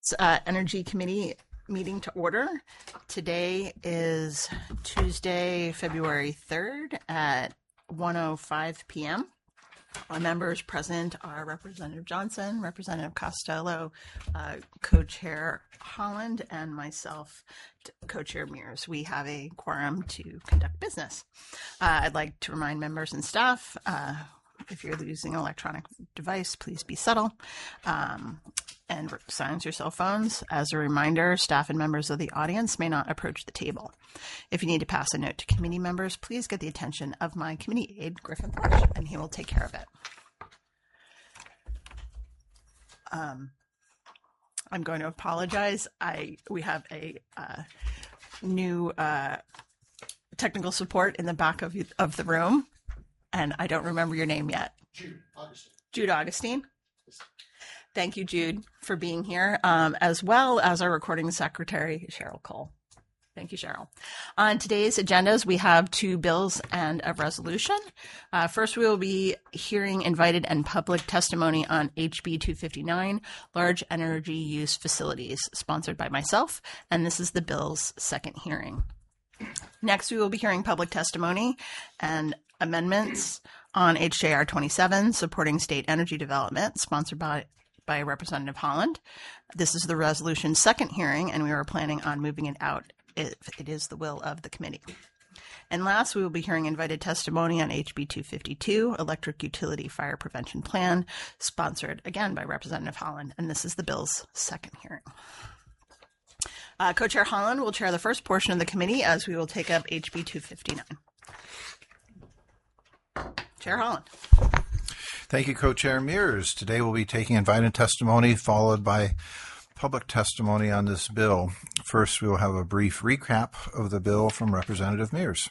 Energy Committee meeting to order. Today is Tuesday, February 3rd at 1:05 p.m. Our members present are Representative Johnson, Representative Costello, Co-Chair Holland, and myself, Co-Chair Mears. We have a quorum to conduct business. I'd like to remind members and staff, if you're using an electronic device, please be subtle and silence your cell phones. As a reminder, staff and members of the audience may not approach the table. If you need to pass a note to committee members, please get the attention of my committee aide, Griffin Bush, and he will take care of it. I'm going to apologize. We have a new technical support in the back of the room, and I don't remember your name yet. Jude Augustine. Thank you, Jude, for being here, as well as our recording secretary, Cheryl Cole. Thank you, Cheryl. On today's agendas, we have two bills and a resolution. First, we will be hearing invited and public testimony on HB 259, Large Energy Use Facilities, sponsored by myself, and this is the bill's second hearing. Next, we will be hearing public testimony and amendments on HJR 27, supporting state energy development, sponsored by Representative Holland. This is the resolution's second hearing, and we are planning on moving it out if it is the will of the committee. And last, we will be hearing invited testimony on HB 252, Electric Utility Fire Prevention Plan, sponsored again by Representative Holland, and this is the bill's second hearing. Co-Chair Holland will chair the first portion of the committee as we will take up HB 259. Chair Holland. Thank you, Co-Chair Mears. Today we'll be taking invited testimony followed by public testimony on this bill. First, we will have a brief recap of the bill from Representative Mears.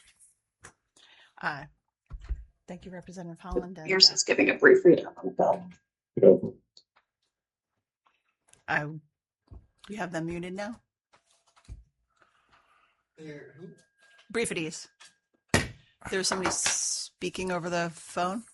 Thank you, Representative Holland. Mears is giving a brief read on the bill. You have them muted now? Brief at ease. There's somebody speaking over the phone?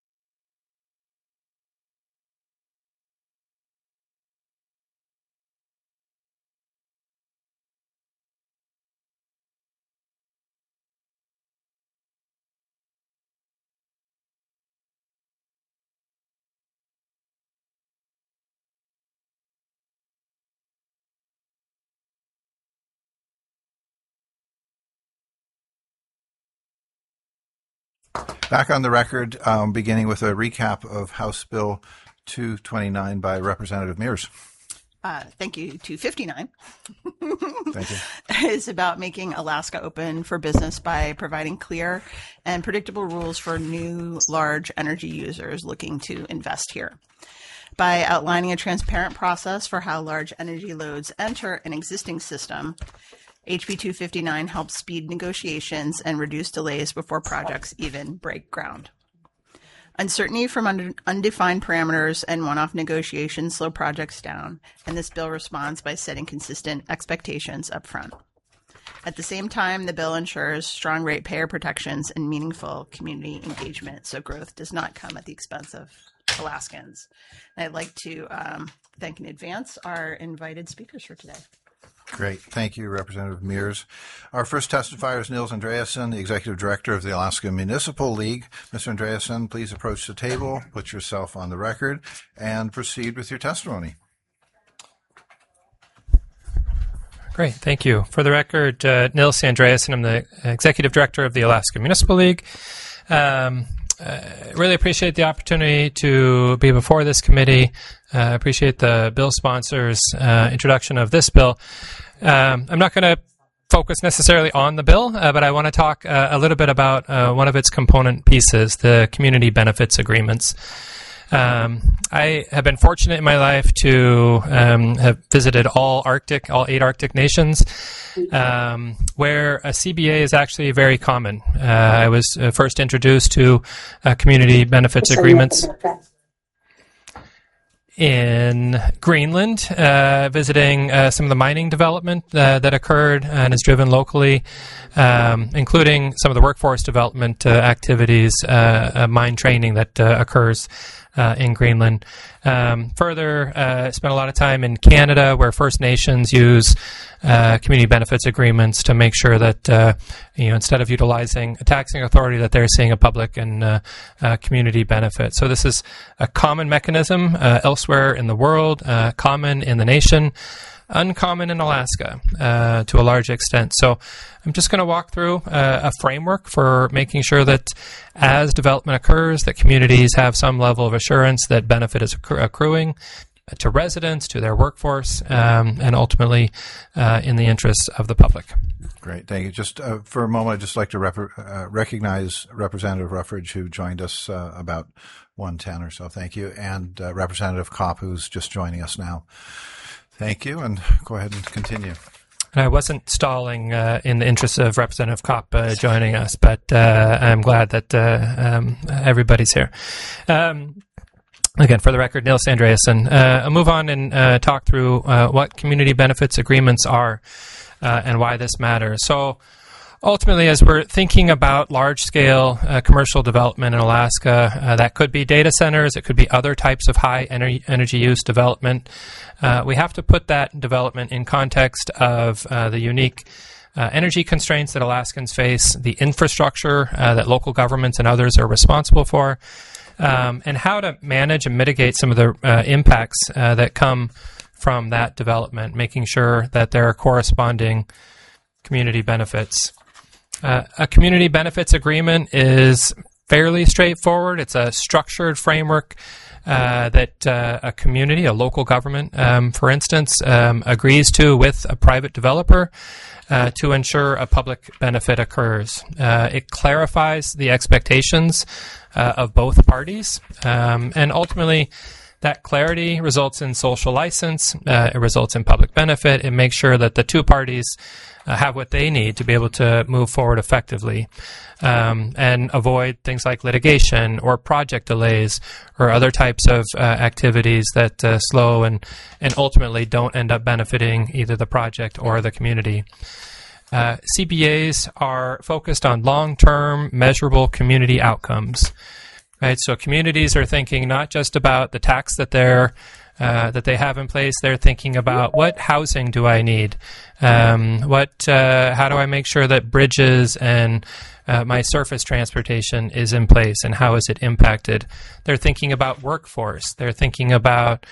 Back on the record, beginning with a recap of House Bill 229 by Representative Mears. Thank you. 259 Thank you. is about making Alaska open for business by providing clear and predictable rules for new large energy users looking to invest here. By outlining a transparent process for how large energy loads enter an existing system, HB 259 helps speed negotiations and reduce delays before projects even break ground. Uncertainty from undefined parameters and one-off negotiations slow projects down, and this bill responds by setting consistent expectations up front. At the same time, the bill ensures strong ratepayer protections and meaningful community engagement, so growth does not come at the expense of Alaskans. And I'd like to thank in advance our invited speakers for today. Great. Thank you, Representative Mears. Our first testifier is Nils Andreasen, the Executive Director of the Alaska Municipal League. Mr. Andreasen, please approach the table, put yourself on the record, and proceed with your testimony. Great. Thank you. For the record, Nils Andreasen, I'm the Executive Director of the Alaska Municipal League. Really appreciate the opportunity to be before this committee. Appreciate the bill sponsors' introduction of this bill. I'm not going to focus necessarily on the bill, but I want to talk a little bit about one of its component pieces, the community benefits agreements. I have been fortunate in my life to have visited all 8 Arctic nations, where a CBA is actually very common. I was first introduced to community benefits agreements in Greenland, visiting some of the mining development that occurred and is driven locally, including some of the workforce development activities, mine training that occurs in Greenland. Further, spent a lot of time in Canada, where First Nations use community benefits agreements to make sure that instead of utilizing a taxing authority, that they're seeing a public and community benefit. So this is a common mechanism elsewhere in the world, common in the nation, uncommon in Alaska to a large extent. So I'm just going to walk through a framework for making sure that as development occurs, that communities have some level of assurance that benefit is accruing to residents, to their workforce, and ultimately in the interests of the public. Great, thank you. Just for a moment, I'd just like to recognize Representative Ruffridge, who joined us about 1:10 or so. Thank you. And Representative Kopp, who's just joining us now. Thank you, and go ahead and continue. And I wasn't stalling in the interest of Representative Kopp joining us, but I'm glad that everybody's here. Again, for the record, Nils Andreasen. I'll move on and talk through what community benefits agreements are and why this matters. So ultimately, as we're thinking about large-scale commercial development in Alaska, that could be data centers, it could be other types of high energy use development. We have to put that development in context of the unique energy constraints that Alaskans face, the infrastructure that local governments and others are responsible for, and how to manage and mitigate some of the impacts that come from that development, making sure that there are corresponding community benefits. A community benefits agreement is fairly straightforward. It's a structured framework that a community, a local government, for instance, agrees to with a private developer to ensure a public benefit occurs. It clarifies the expectations of both parties, and ultimately that clarity results in social license, it results in public benefit, it makes sure that the two parties have what they need to be able to move forward effectively and avoid things like litigation or project delays or other types of activities that slow and ultimately don't end up benefiting either the project or the community. CBAs are focused on long-term, measurable community outcomes. Right, so communities are thinking not just about the tax that they have in place. They're thinking about what housing do I need? How do I make sure that bridges and my surface transportation is in place, and how is it impacted? They're thinking about workforce. They're thinking about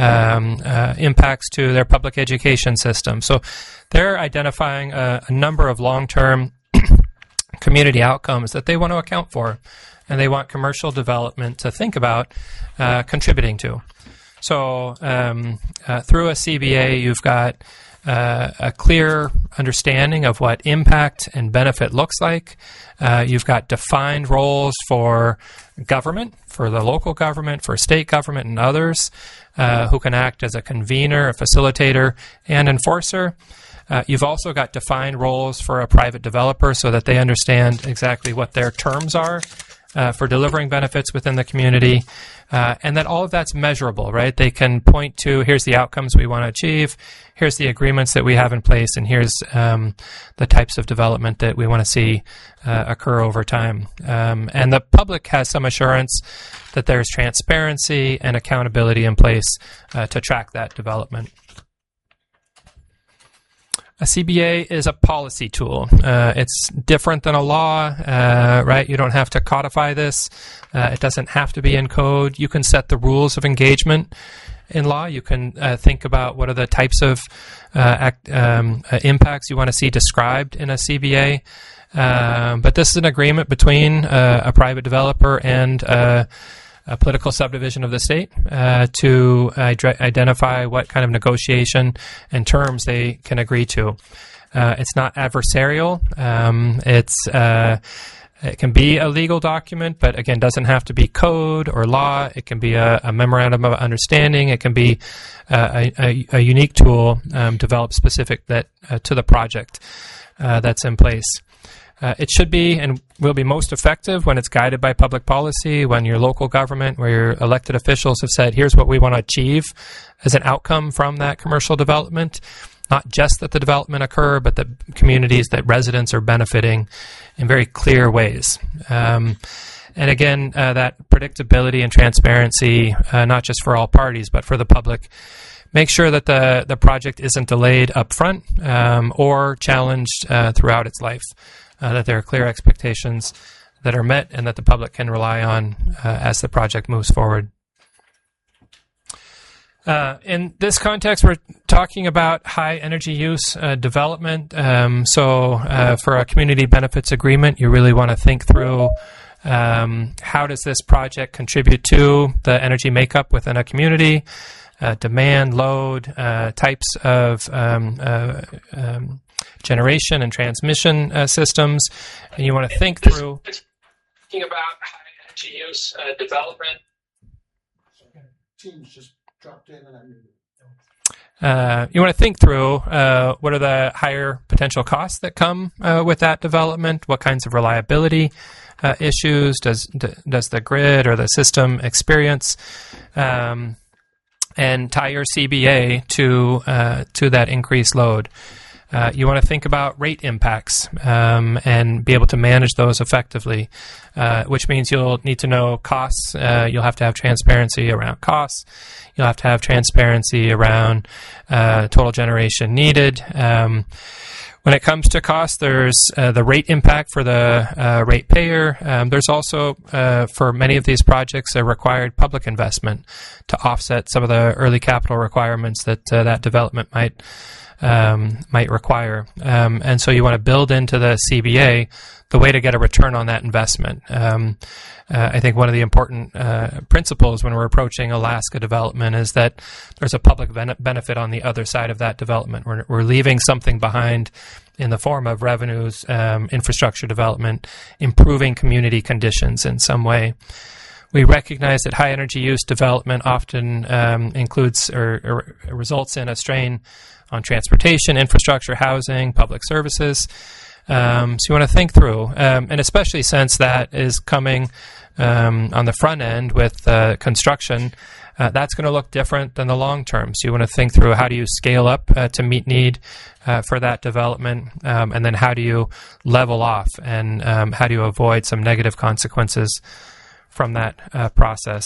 impacts to their public education system. So they're identifying a number of long-term community outcomes that they want to account for, and they want commercial development to think about contributing to. So through a CBA, you've got a clear understanding of what impact and benefit looks like. You've got defined roles for government, for the local government, for state government, and others who can act as a convener, a facilitator, and enforcer. You've also got defined roles for a private developer so that they understand exactly what their terms are for delivering benefits within the community, and that all of that's measurable, right? They can point to, here's the outcomes we want to achieve, here's the agreements that we have in place, and here's the types of development that we want to see occur over time. And the public has some assurance that there's transparency and accountability in place to track that development. A CBA is a policy tool. It's different than a law, right? You don't have to codify this. It doesn't have to be in code. You can set the rules of engagement in law. You can think about what are the types of impacts you want to see described in a CBA. But this is an agreement between a private developer and a political subdivision of the state to identify what kind of negotiation and terms they can agree to. It's not adversarial. It can be a legal document, but again, doesn't have to be code or law. It can be a memorandum of understanding. It can be a unique tool developed specific to the project that's in place. It should be and will be most effective when it's guided by public policy, when your local government, where your elected officials have said, here's what we want to achieve as an outcome from that commercial development. Not just that the development occur, but the communities that residents are benefiting in very clear ways. And again, that predictability and transparency, not just for all parties, but for the public. Make sure that the project isn't delayed up front or challenged throughout its life, that there are clear expectations that are met and that the public can rely on as the project moves forward. In this context, we're talking about high energy use development. So for a community benefits agreement, you really want to think through how does this project contribute to the energy makeup within a community, demand, load, types of generation and transmission systems. And you want to think through thinking about high energy use development. Teams just dropped in and I muted. You want to think through what are the higher potential costs that come with that development? What kinds of reliability issues does the grid or the system experience? And tie your CBA to that increased load. You want to think about rate impacts and be able to manage those effectively, which means you'll need to know costs. You'll have to have transparency around costs. You'll have to have transparency around total generation needed. When it comes to cost, there's the rate impact for the ratepayer. There's also, for many of these projects, a required public investment to offset some of the early capital requirements that that development might require. And so you want to build into the CBA the way to get a return on that investment. I think one of the important principles when we're approaching Alaska development is that there's a public benefit on the other side of that development. We're leaving something behind in the form of revenues, infrastructure development, improving community conditions in some way. We recognize that high energy use development often includes or results in a strain on transportation, infrastructure, housing, public services. So you want to think through, and especially since that is coming on the front end with construction, that's going to look different than the long term. So you want to think through how do you scale up to meet need for that development, and then how do you level off, and how do you avoid some negative consequences from that process.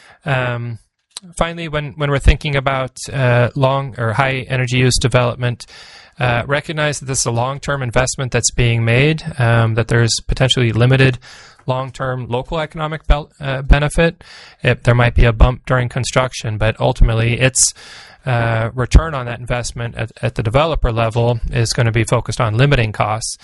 Finally, when we're thinking about long or high energy use development, recognize that this is a long-term investment that's being made, that there's potentially limited long-term local economic benefit. There might be a bump during construction, but ultimately its return on that investment at the developer level is going to be focused on limiting costs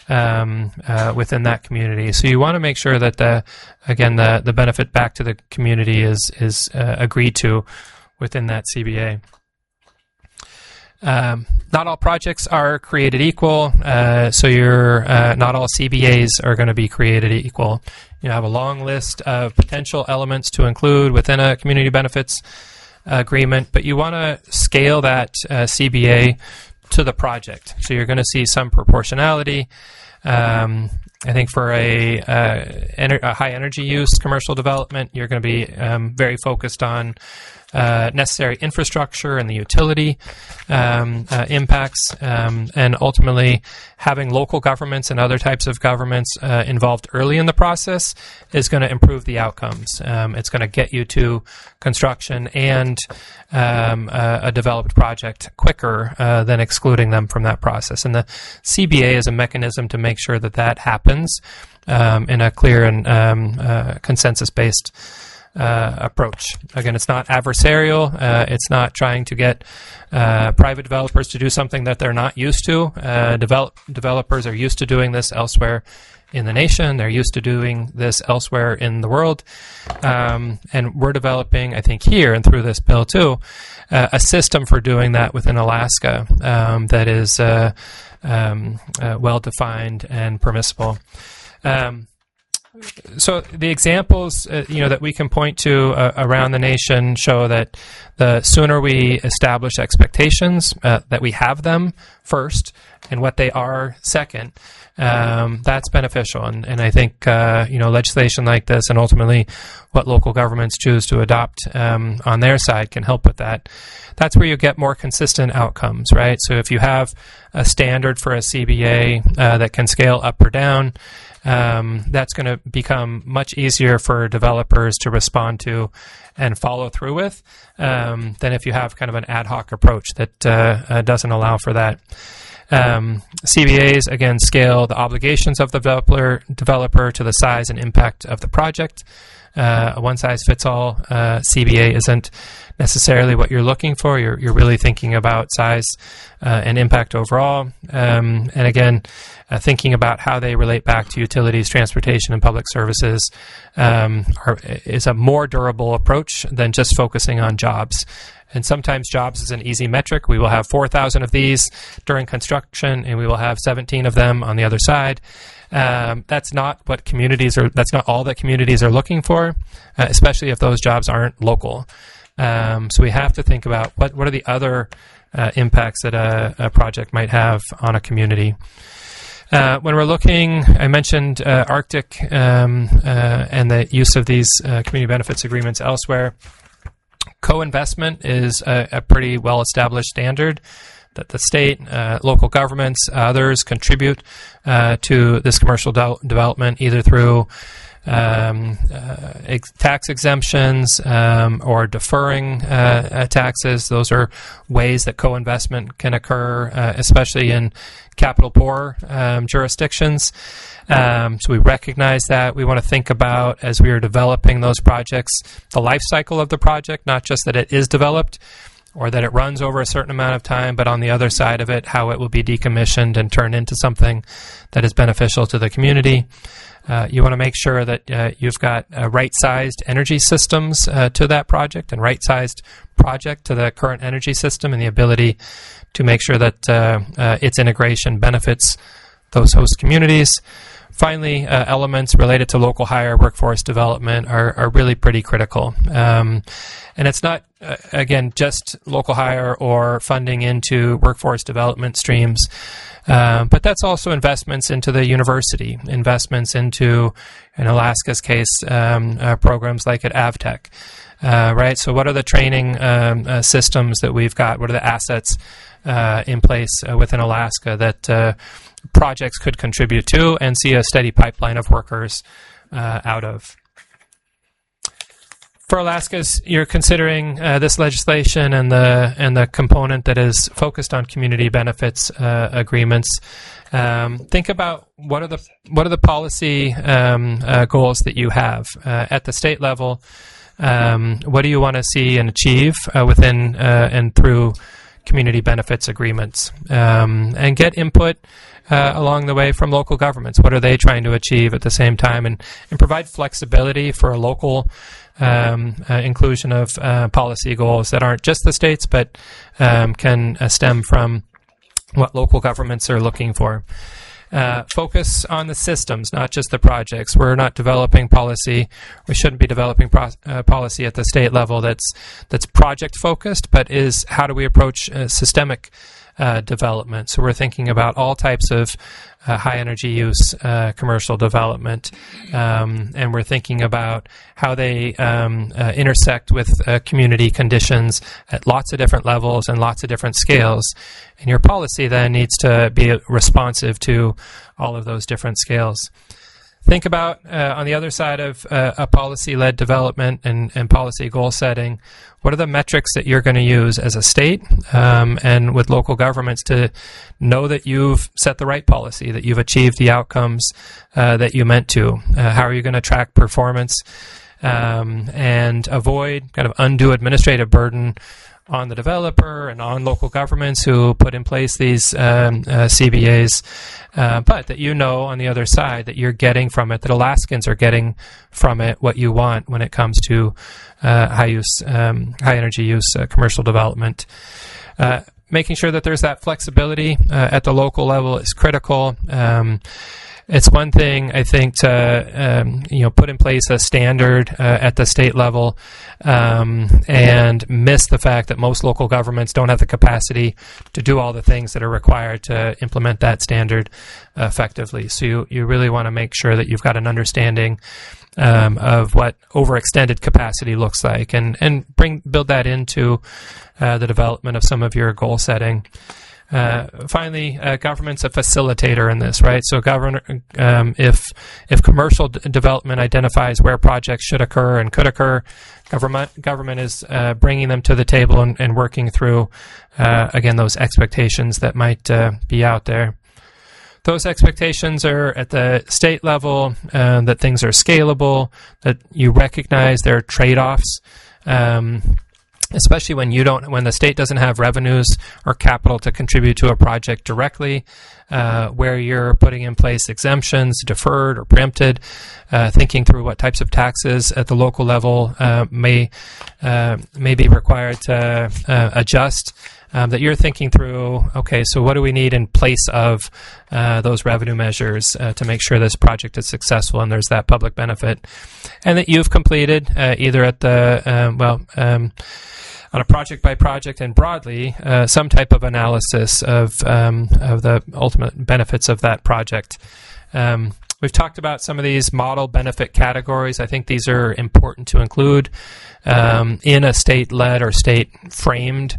within that community. So you want to make sure that the benefit back to the community is agreed to within that CBA. Not all projects are created equal, so not all CBAs are going to be created equal. You have a long list of potential elements to include within a community benefits agreement, but you want to scale that CBA to the project. So you're going to see some proportionality. I think for a high energy use commercial development, you're going to be very focused on necessary infrastructure and the utility impacts, and ultimately having local governments and other types of governments involved early in the process is going to improve the outcomes. It's going to get you to construction and a developed project quicker than excluding them from that process. And the CBA is a mechanism to make sure that that happens in a clear and consensus-based approach. Again, it's not adversarial. It's not trying to get private developers to do something that they're not used to. Developers are used to doing this elsewhere in the nation. They're used to doing this elsewhere in the world. And we're developing, I think here and through this bill too, a system for doing that within Alaska that is well-defined and permissible. So the examples that we can point to around the nation show that the sooner we establish expectations, that we have them first, and what they are second, that's beneficial. And I think legislation like this, and ultimately what local governments choose to adopt on their side, can help with that. That's where you get more consistent outcomes, right? So if you have a standard for a CBA that can scale up or down, that's going to become much easier for developers to respond to and follow through with than if you have kind of an ad hoc approach that doesn't allow for that. CBAs, again, scale the obligations of the developer to the size and impact of the project. A one-size-fits-all CBA isn't necessarily what you're looking for. You're really thinking about size and impact overall. And again, thinking about how they relate back to utilities, transportation, and public services is a more durable approach than just focusing on jobs. And sometimes jobs is an easy metric. We will have 4,000 of these during construction, and we will have 17 of them on the other side. That's not what that's not all that communities are looking for, especially if those jobs aren't local. So we have to think about what are the other impacts that a project might have on a community. When we're looking, I mentioned Arctic and the use of these community benefits agreements elsewhere. Co-investment is a pretty well-established standard that the state, local governments, others contribute to this commercial development, either through tax exemptions or deferring taxes. Those are ways that co-investment can occur, especially in capital poor jurisdictions. So we recognize that. We want to think about, as we are developing those projects, the life cycle of the project, not just that it is developed or that it runs over a certain amount of time, but on the other side of it, how it will be decommissioned and turned into something that is beneficial to the community. You want to make sure that you've got right-sized energy systems to that project and right-sized project to the current energy system, and the ability to make sure that its integration benefits those host communities. Finally, elements related to local hire workforce development are really pretty critical. And it's not, again, just local hire or funding into workforce development streams, but that's also investments into the university, investments into, in Alaska's case, programs like at AvTech. Right? So what are the training systems that we've got? What are the assets in place within Alaska that projects could contribute to and see a steady pipeline of workers out of? For Alaska's, you're considering this legislation and the component that is focused on community benefits agreements. Think about what are the policy goals that you have at the state level. What do you want to see and achieve within and through community benefits agreements, and get input along the way from local governments. What are they trying to achieve at the same time, and provide flexibility for a local inclusion of policy goals that aren't just the states, but can stem from what local governments are looking for. Focus on the systems, not just the projects. We're not developing policy. We shouldn't be developing policy at the state level that's project focused, but is how do we approach systemic development. So we're thinking about all types of high energy use commercial development, and we're thinking about how they intersect with community conditions at lots of different levels and lots of different scales. And your policy then needs to be responsive to all of those different scales. Think about, on the other side of a policy-led development and policy goal setting, what are the metrics that you're going to use as a state and with local governments to know that you've set the right policy, that you've achieved the outcomes that you meant to? How are you going to track performance and avoid kind of undue administrative burden on the developer and on local governments who put in place these CBAs, but that you know on the other side that you're getting from it, that Alaskans are getting from it what you want when it comes to high energy use commercial development. Making sure that there's that flexibility at the local level is critical. It's one thing, I think, to put in place a standard at the state level and miss the fact that most local governments don't have the capacity to do all the things that are required to implement that standard effectively. So you really want to make sure that you've got an understanding of what overextended capacity looks like, and build that into the development of some of your goal setting. Finally, government's a facilitator in this, right? So, if commercial development identifies where projects should occur and could occur, government is bringing them to the table and working through, again, those expectations that might be out there. Those expectations are at the state level, that things are scalable, that you recognize there are trade-offs. Especially when the state doesn't have revenues or capital to contribute to a project directly, where you're putting in place exemptions, deferred or preempted, thinking through what types of taxes at the local level may be required to adjust. That you're thinking through, okay, so what do we need in place of those revenue measures to make sure this project is successful and there's that public benefit, and that you've completed either at the on a project by project and broadly some type of analysis of the ultimate benefits of that project. We've talked about some of these model benefit categories. I think these are important to include in a state-led or state-framed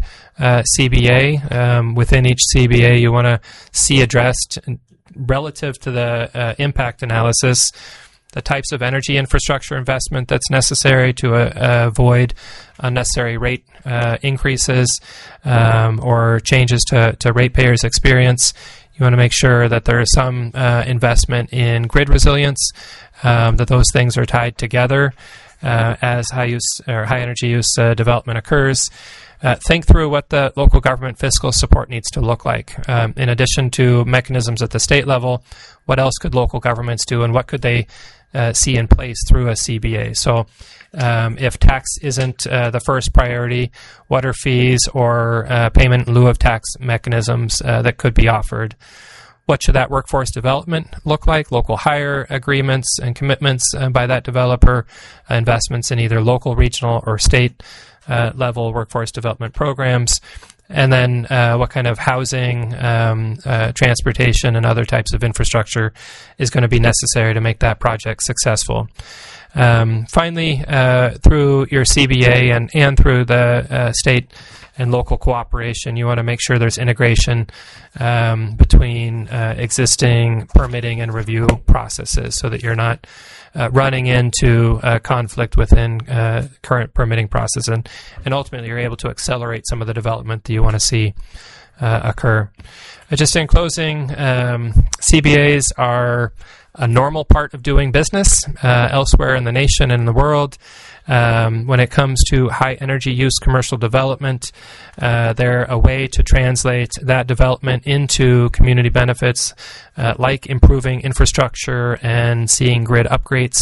CBA. Within each CBA, you want to see addressed relative to the impact analysis the types of energy infrastructure investment that's necessary to avoid unnecessary rate increases or changes to ratepayers' experience. You want to make sure that there is some investment in grid resilience, that those things are tied together as high energy use development occurs. Think through what the local government fiscal support needs to look like. In addition to mechanisms at the state level, what else could local governments do, and what could they see in place through a CBA? So if tax isn't the first priority, what are fees or payment in lieu of tax mechanisms that could be offered? What should that workforce development look like? Local hire agreements and commitments by that developer, investments in either local, regional, or state level workforce development programs. And then what kind of housing, transportation, and other types of infrastructure is going to be necessary to make that project successful. Finally, through your CBA and through the state and local cooperation, you want to make sure there's integration between existing permitting and review processes so that you're not running into conflict within current permitting process, and ultimately you're able to accelerate some of the development that you want to see occur. Just in closing, CBAs are a normal part of doing business elsewhere in the nation and in the world. When it comes to high energy use commercial development, they're a way to translate that development into community benefits, like improving infrastructure and seeing grid upgrades,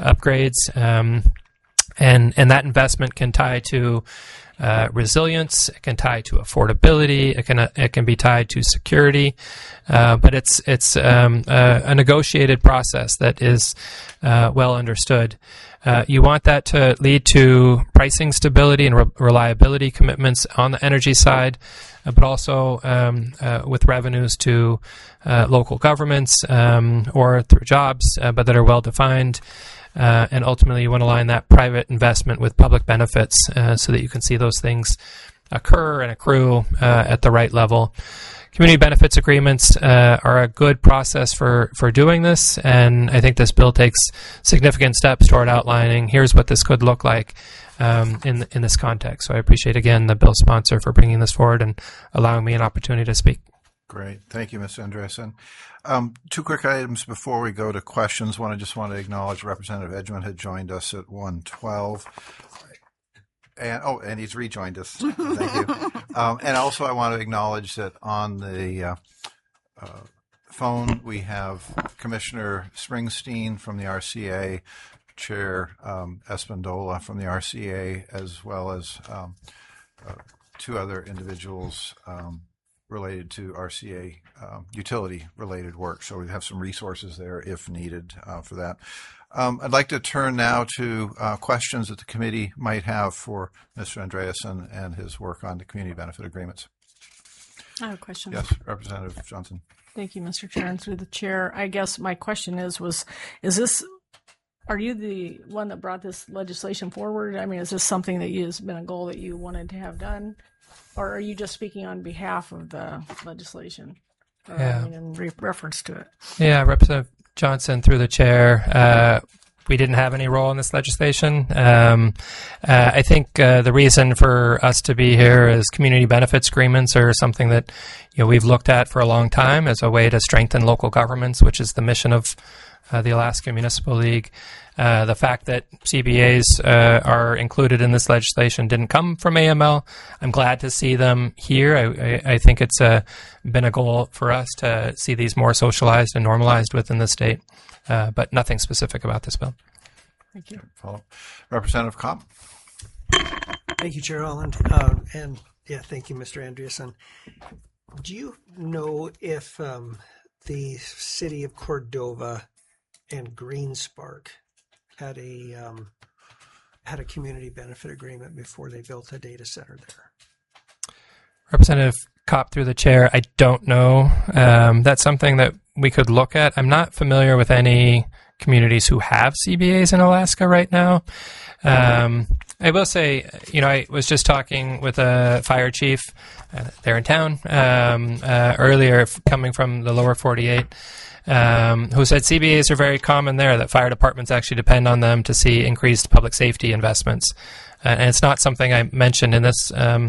and that investment can tie to resilience. It can tie to affordability. It can be tied to security, but it's a negotiated process that is well understood. You want that to lead to pricing stability and reliability commitments on the energy side, but also with revenues to local governments or through jobs, but that are well defined. And ultimately, you want to align that private investment with public benefits so that you can see those things occur and accrue at the right level. Community benefits agreements are a good process for doing this, and I think this bill takes significant steps toward outlining here's what this could look like in this context. So I appreciate, again, the bill sponsor for bringing this forward and allowing me an opportunity to speak. Great. Thank you, Mr. Andreasen. Two quick items before we go to questions. One, I just want to acknowledge Representative Edgman had joined us at 1:12. And he's rejoined us. Thank you. And also I want to acknowledge that on the phone we have Commissioner Springsteen from the RCA, Chair Espandola from the RCA, as well as two other individuals related to RCA utility-related work. So we have some resources there if needed for that. I'd like to turn now to questions that the committee might have for Mr. Andreasen and his work on the community benefit agreements. I have a question. Yes, Representative Johnson. Thank you, Mr. Chair. And through the chair, I guess my question is are you the one that brought this legislation forward? I mean, is this something that has been a goal that you wanted to have done? Or are you just speaking on behalf of the legislation? Or, Yeah. I mean, in reference to it? Yeah, Representative Johnson, through the chair. We didn't have any role in this legislation. I think the reason for us to be here is community benefits agreements are something that we've looked at for a long time as a way to strengthen local governments, which is the mission of the Alaska Municipal League. The fact that CBAs are included in this legislation didn't come from AML. I'm glad to see them here. I think it's been a goal for us to see these more socialized and normalized within the state, but nothing specific about this bill. Thank you. Follow. Representative Kopp. Thank you, Chair Holland. And yeah, thank you, Mr. Andreasen. Do you know if the city of Cordova and GreenSpark had a community benefit agreement before they built a data center there? Representative Kopp, through the chair, I don't know. That's something that we could look at. I'm not familiar with any communities who have CBAs in Alaska right now. I will say, I was just talking with a fire chief there in town earlier, coming from the lower 48, who said CBAs are very common there, that fire departments actually depend on them to see increased public safety investments. And it's not something I mentioned in this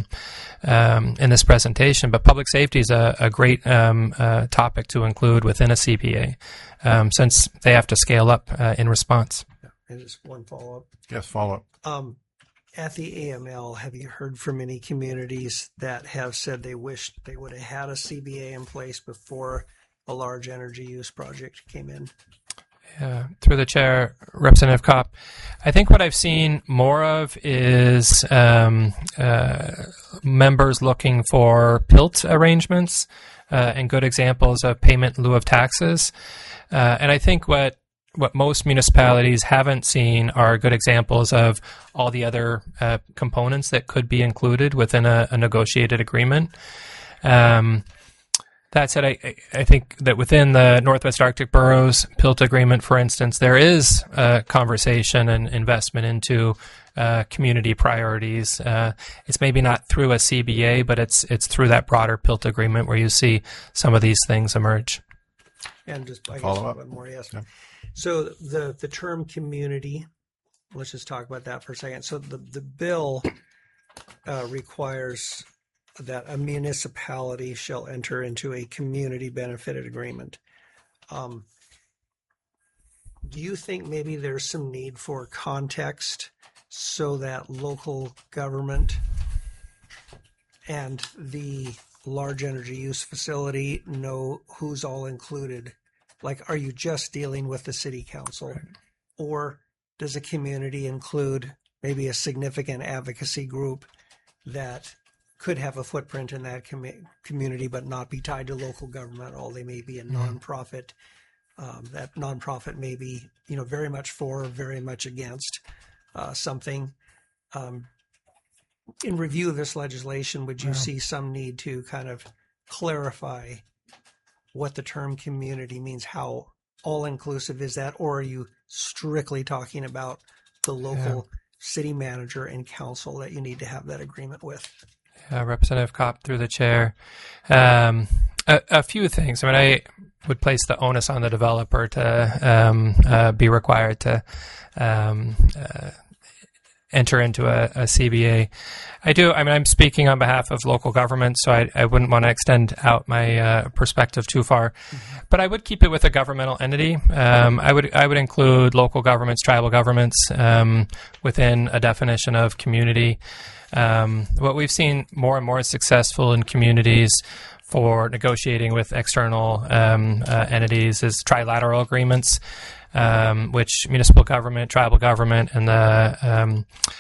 presentation, but public safety is a great topic to include within a CBA, since they have to scale up in response. And just one follow-up. Yes, follow up. At the AML, have you heard from any communities that have said they wished they would have had a CBA in place before a large energy use project came in? Through the chair, Representative Kopp, I think what I've seen more of is members looking for PILT arrangements and good examples of payment in lieu of taxes. And I think what most municipalities haven't seen are good examples of all the other components that could be included within a negotiated agreement. That said, I think that within the Northwest Arctic Boroughs PILT agreement, for instance, there is conversation and investment into community priorities. It's maybe not through a CBA, but it's through that broader PILT agreement where you see some of these things emerge. And just I Follow guess up. one more, yes. Yeah. So the term community, let's just talk about that for a second. So the bill requires that a municipality shall enter into a community benefited agreement. Do you think maybe there's some need for context so that local government and the large energy use facility know who's all included? Like, are you just dealing with the city council, or does a community include maybe a significant advocacy group that could have a footprint in that community but not be tied to local government? Or they may be a nonprofit. That nonprofit may be, very much for, very much against something. In review of this legislation, would you see some need to kind of clarify what the term community means? How all-inclusive is that? Or are you strictly talking about the local city manager and council that you need to have that agreement with? Representative Kopp, through the chair. A few things. I mean, I would place the onus on the developer to be required to enter into a CBA. I'm speaking on behalf of local government, so I wouldn't want to extend out my perspective too far. Mm-hmm. But I would keep it with a governmental entity. I would include local governments, tribal governments within a definition of community. What we've seen more and more successful in communities for negotiating with external entities is trilateral agreements, which municipal government, tribal government, and the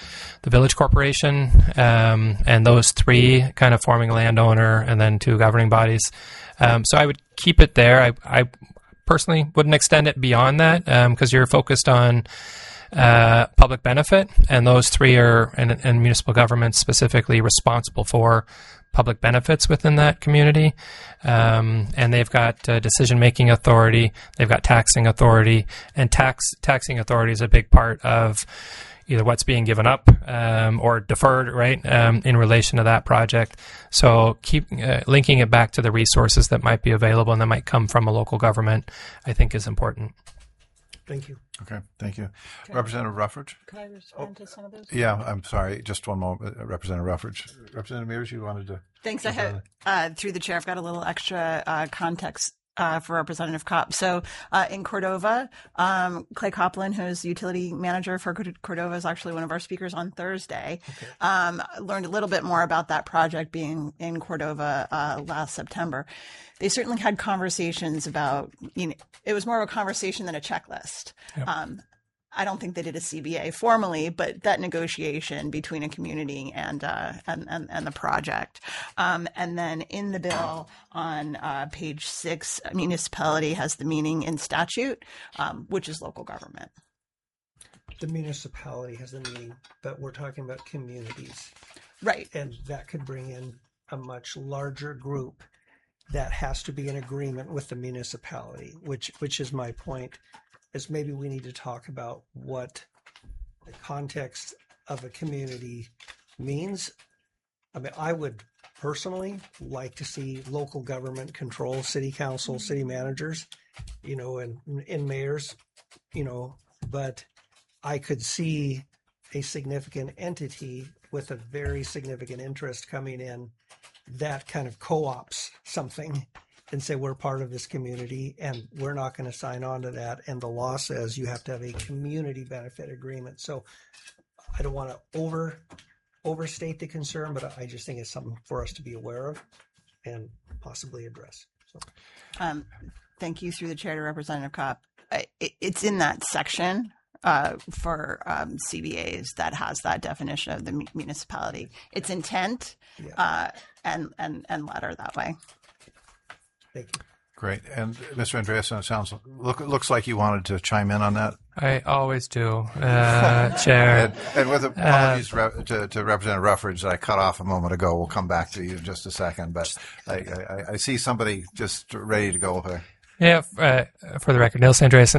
the village corporation, and those three kind of forming a landowner and then two governing bodies. So I would keep it there. I personally wouldn't extend it beyond that because you're focused on public benefit, and those three are, and municipal governments specifically, responsible for public benefits within that community. And they've got decision-making authority, they've got taxing authority, and taxing authority is a big part of either what's being given up or deferred, right, in relation to that project. So keep linking it back to the resources that might be available and that might come from a local government, I think is important. Thank you. Okay, thank you. Representative Ruffridge? Can I respond to some of those? Yeah, I'm sorry. Just one moment, Representative Ruffridge. Representative Mears, you wanted to... Thanks. I have, through the chair, I've got a little extra context for Representative Kopp. So in Cordova, Clay Copland, who's utility manager for Cordova, is actually one of our speakers on Thursday. Learned a little bit more about that project being in Cordova last September. They certainly had conversations about, it was more of a conversation than a checklist. Yep. I don't think they did a CBA formally, but that negotiation between a community and the project. And then in the bill on page 6, municipality has the meaning in statute, which is local government. The municipality has the meaning, but we're talking about communities. Right. And that could bring in a much larger group that has to be in agreement with the municipality, which is my point, is maybe we need to talk about what the context of a community means. I mean, I would personally like to see local government control city council, city managers, and mayors, but I could see a significant entity with a very significant interest coming in that kind of co-ops something and say, we're part of this community and we're not going to sign on to that. And the law says you have to have a community benefit agreement. So I don't want to overstate the concern, but I just think it's something for us to be aware of and possibly address. So. Thank you through the chair to Representative Kopp. It's in that section for CBAs that has that definition of the municipality, its intent, and letter that way. Thank you. Great. And Mr. Andreasen, it looks like you wanted to chime in on that. I always do, Chair. And with apologies to Representative Ruffridge that I cut off a moment ago, we'll come back to you in just a second. But I see somebody just ready to go here. Yeah, for the record, Nils Andreasen.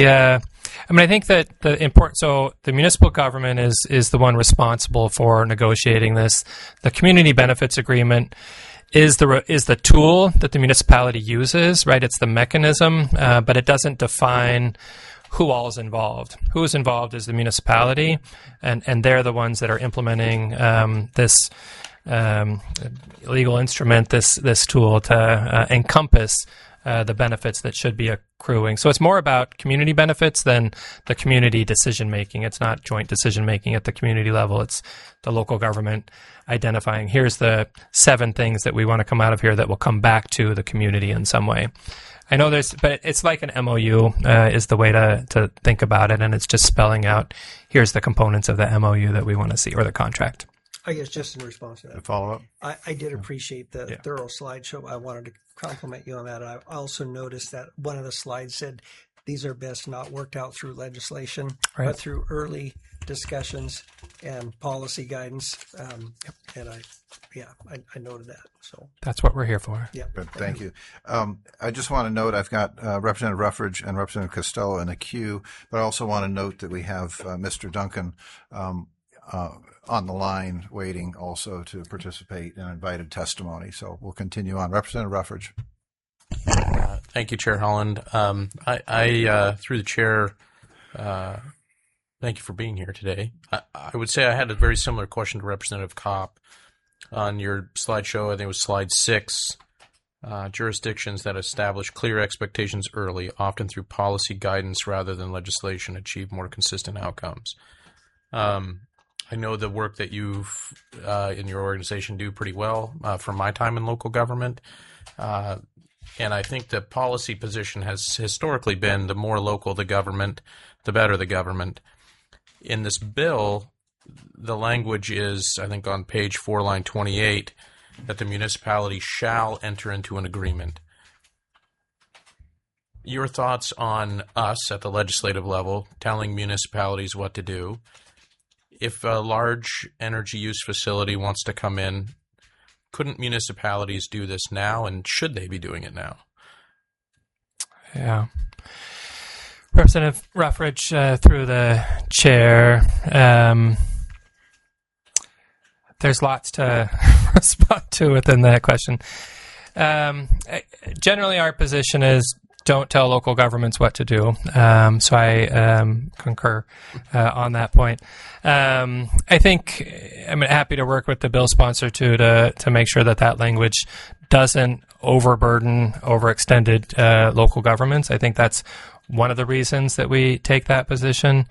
I think that so the municipal government is the one responsible for negotiating this. The community benefits agreement is the tool that the municipality uses, right? It's the mechanism, but it doesn't define who all is involved. Who is involved is the municipality, and they're the ones that are implementing this legal instrument, this tool to encompass the benefits that should be accruing. So it's more about community benefits than the community decision-making. It's not joint decision-making at the community level. It's the local government identifying, here's the 7 things that we want to come out of here that will come back to the community in some way. I know but it's like an MOU is the way to think about it, and it's just spelling out, here's the components of the MOU that we want to see, or the contract. I guess just in response to that, follow up. I did appreciate the thorough slideshow. I wanted to compliment you on that. I also noticed that one of the slides said these are best not worked out through legislation, but through early discussions and policy guidance. And I noted that. So that's what we're here for. Yeah. Good, thank you. I just want to note I've got Representative Ruffridge and Representative Costello in the queue, but I also want to note that we have Mr. Duncan on the line waiting also to participate in invited testimony. So we'll continue on. Representative Ruffridge. Thank you, Chair Holland. I through the chair, thank you for being here today. I would say I had a very similar question to Representative Kopp on your slideshow. I think it was slide 6. Jurisdictions that establish clear expectations early, often through policy guidance rather than legislation, achieve more consistent outcomes. I know the work that you've in your organization do pretty well from my time in local government. And I think the policy position has historically been the more local the government, the better the government. In this bill, the language is, I think, on page 4, line 28, that the municipality shall enter into an agreement. Your thoughts on us at the legislative level telling municipalities what to do? If a large energy use facility wants to come in, couldn't municipalities do this now, and should they be doing it now? Yeah. Representative Ruffridge, through the chair. There's lots to respond to within that question. Generally, our position is don't tell local governments what to do. So I concur on that point. I think I'm happy to work with the bill sponsor to make sure that language doesn't overextended local governments. I think that's one of the reasons that we take that position.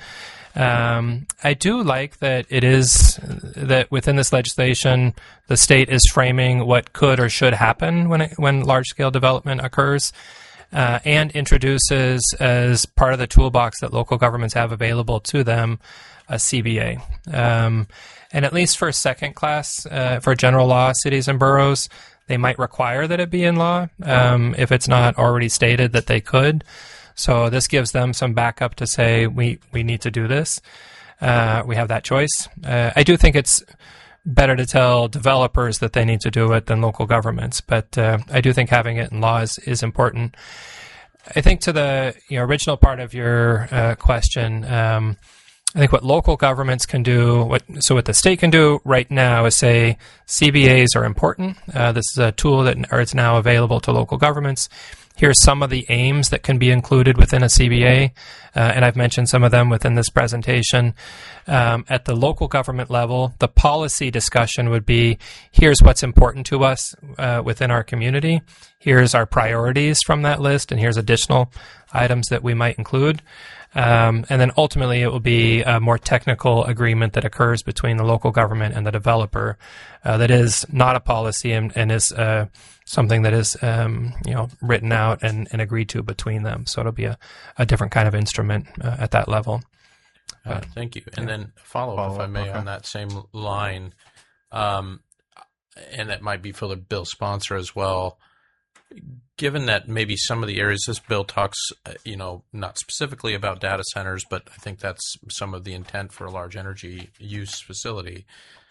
I do like that it is that within this legislation, the state is framing what could or should happen when large-scale development occurs, and introduces as part of the toolbox that local governments have available to them a CBA. And at least for second class, for general law cities and boroughs, they might require that it be in law if it's not already stated that they could. So this gives them some backup to say, we need to do this. We have that choice. I do think it's better to tell developers that they need to do it than local governments, but I do think having it in law is important. I think to the original part of your question, I think what local governments can do, what the state can do right now is say CBAs are important. This is a tool it's now available to local governments. Here's some of the aims that can be included within a CBA, and I've mentioned some of them within this presentation. At the local government level, the policy discussion would be, here's what's important to us within our community, here's our priorities from that list, and here's additional items that we might include. And then ultimately it will be a more technical agreement that occurs between the local government and the developer that is not a policy and is something that is written out and agreed to between them. So it'll be a different kind of instrument at that level. Thank you. And then follow-up, if I may, on that same line, and that might be for the bill sponsor as well. Given that maybe some of the areas this bill talks, not specifically about data centers, but I think that's some of the intent for a large energy use facility.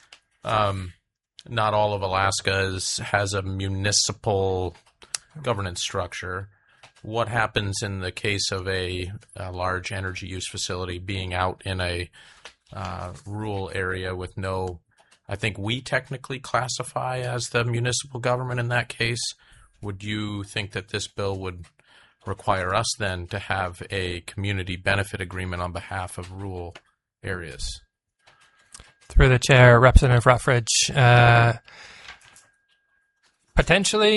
Not all of Alaska has a municipal governance structure. What happens in the case of a large energy use facility being out in a rural area with no, I think we technically classify as the municipal government in that case? Would you think that this bill would require us then to have a community benefit agreement on behalf of rural areas? Through the chair, Representative Ruffridge, potentially,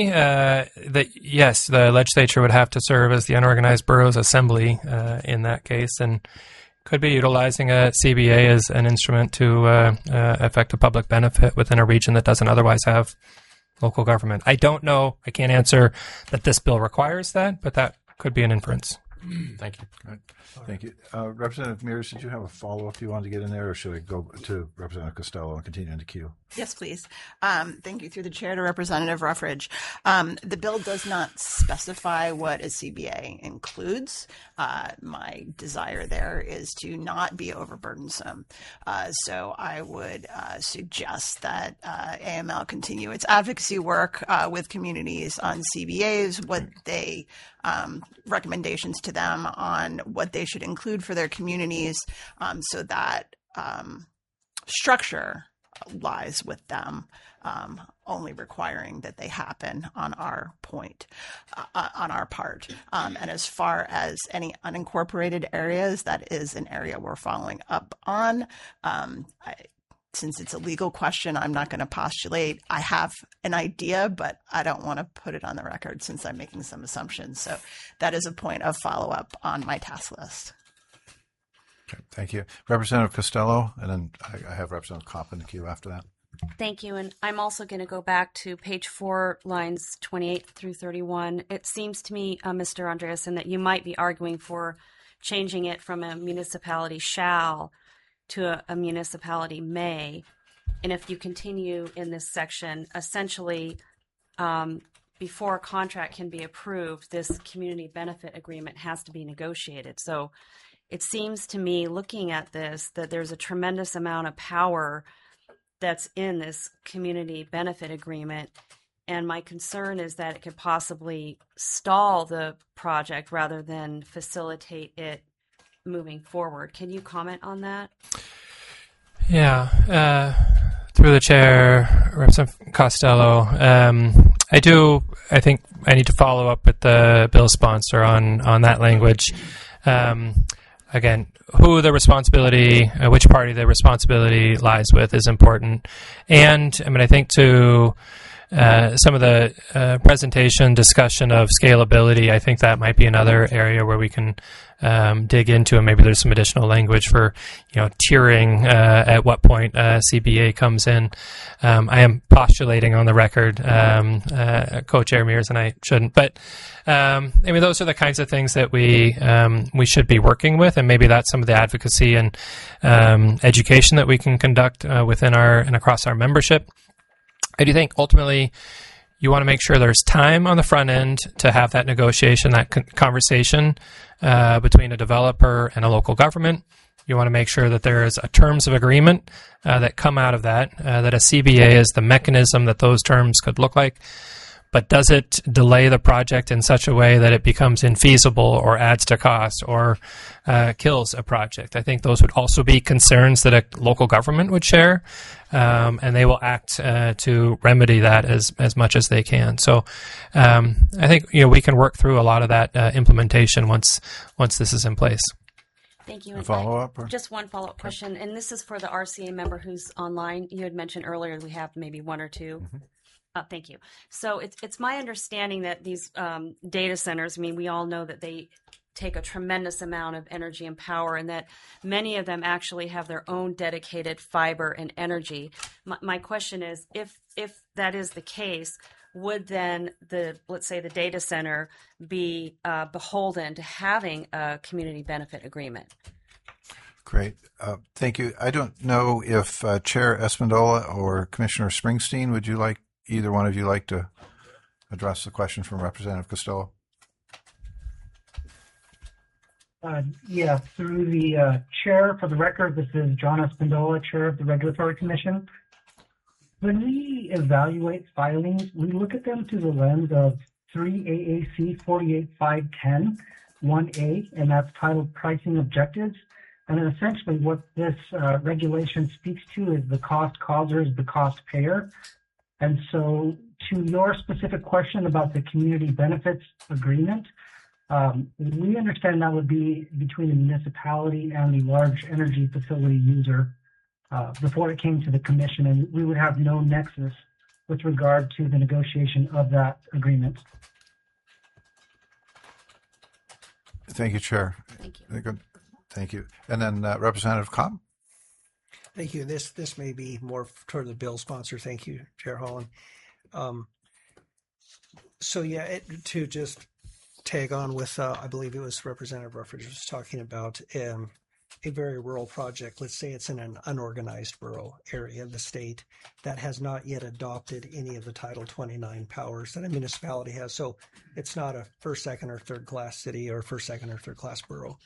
yes, the legislature would have to serve as the unorganized boroughs assembly in that case, and could be utilizing a CBA as an instrument to affect a public benefit within a region that doesn't otherwise have local government. I don't know. I can't answer that this bill requires that, but that could be an inference. Thank you. Right. Thank you. Representative Mears, did you have a follow-up you wanted to get in there, or should I go to Representative Costello and continue in the queue? Yes, please. Thank you. Through the chair to Representative Ruffridge. The bill does not specify what a CBA includes. My desire there is to not be overburdensome. So I would suggest that AML continue its advocacy work with communities on CBAs, what they recommendations to them on what they should include for their communities, so that structure lies with them, only requiring that they happen on our part. And as far as any unincorporated areas, that is an area we're following up on. Since it's a legal question, I'm not going to postulate. I have an idea, but I don't want to put it on the record since I'm making some assumptions. So that is a point of follow-up on my task list. Okay, thank you. Representative Costello, and then I have Representative Kopp in the queue after that. Thank you. And I'm also going to go back to page 4, lines 28 through 31. It seems to me, Mr. Andreasen, that you might be arguing for changing it from a municipality shall to a municipality may. And if you continue in this section, essentially, before a contract can be approved, this community benefit agreement has to be negotiated. So it seems to me, looking at this, that there's a tremendous amount of power that's in this community benefit agreement. And my concern is that it could possibly stall the project rather than facilitate it moving forward. Can you comment on that? Yeah. Through the chair, Representative Costello, I think I need to follow up with the bill sponsor on that language. Again, who the responsibility, which party the responsibility lies with is important. And I mean, I think to some of the presentation discussion of scalability, I think that might be another area where we can dig into, and maybe there's some additional language for, tiering at what point CBA comes in. I am postulating on the record, Co-Chair Mears, and I shouldn't, but I mean, those are the kinds of things that we should be working with, and maybe that's some of the advocacy and education that we can conduct within and across our membership. I do think ultimately you want to make sure there's time on the front end to have that negotiation, that conversation between a developer and a local government. You want to make sure that there is a terms of agreement that come out of that a CBA is the mechanism that those terms could look like. But does it delay the project in such a way that it becomes infeasible or adds to cost or kills a project? I think those would also be concerns that a local government would share, and they will act to remedy that as much as they can. So I think we can work through a lot of that implementation once this is in place. Thank you. A follow-up? Just one follow-up question, and this is for the RCA member who's online. You had mentioned earlier we have maybe one or two. Mm-hmm. Thank you. So it's my understanding that these data centers, I mean, we all know that they take a tremendous amount of energy and power, and that many of them actually have their own dedicated fiber and energy. My question is, if that is the case, would then let's say the data center be beholden to having a community benefit agreement? Great. Thank you. I don't know if Chair Espindola or Commissioner Springsteen, would you like either one of you like to address the question from Representative Costello? Yeah, through the chair, for the record, this is John Espindola, chair of the Regulatory Commission. When we evaluate filings, we look at them through the lens of 3 AAC 48510 1A, and that's titled Pricing Objectives. And then essentially what this regulation speaks to is the cost causer is the cost payer. And so to your specific question about the community benefits agreement, we understand that would be between the municipality and the large energy facility user before it came to the commission, and we would have no nexus with regard to the negotiation of that agreement. Thank you, Chair. Thank you. Thank you. And then Representative Cobb. Thank you. This may be more toward the bill sponsor. Thank you, Chair Holland. To just tag on with, I believe it was Representative Ruffridge was talking about a very rural project. Let's say it's in an unorganized rural area of the state that has not yet adopted any of the Title 29 powers that a municipality has. So it's not a first, second, or third class city or first, second, or third class borough.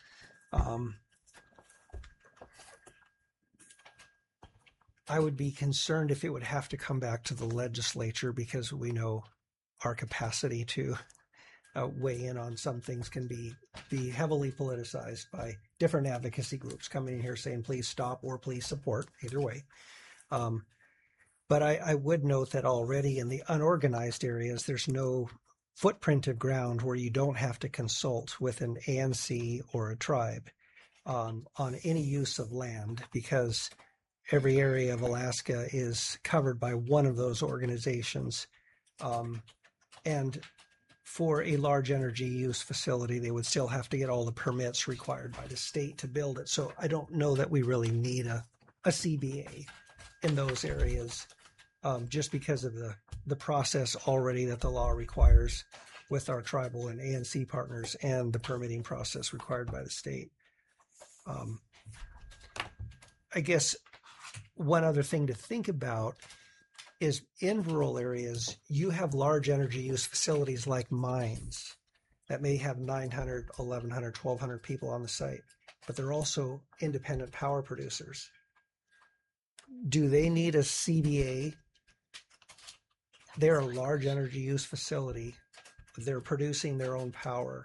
I would be concerned if it would have to come back to the legislature, because we know our capacity to weigh in on some things can be heavily politicized by different advocacy groups coming in here saying, please stop or please support, either way. But I would note that already in the unorganized areas, there's no footprint of ground where you don't have to consult with an ANC or a tribe on any use of land, because every area of Alaska is covered by one of those organizations. And for a large energy use facility, they would still have to get all the permits required by the state to build it. So I don't know that we really need a CBA in those areas, just because of the process already that the law requires with our tribal and ANC partners and the permitting process required by the state. I guess one other thing to think about is in rural areas, you have large energy use facilities like mines that may have 900, 1,100, 1,200 people on the site, but they're also independent power producers. Do they need a CBA? They're a large energy use facility. They're producing their own power.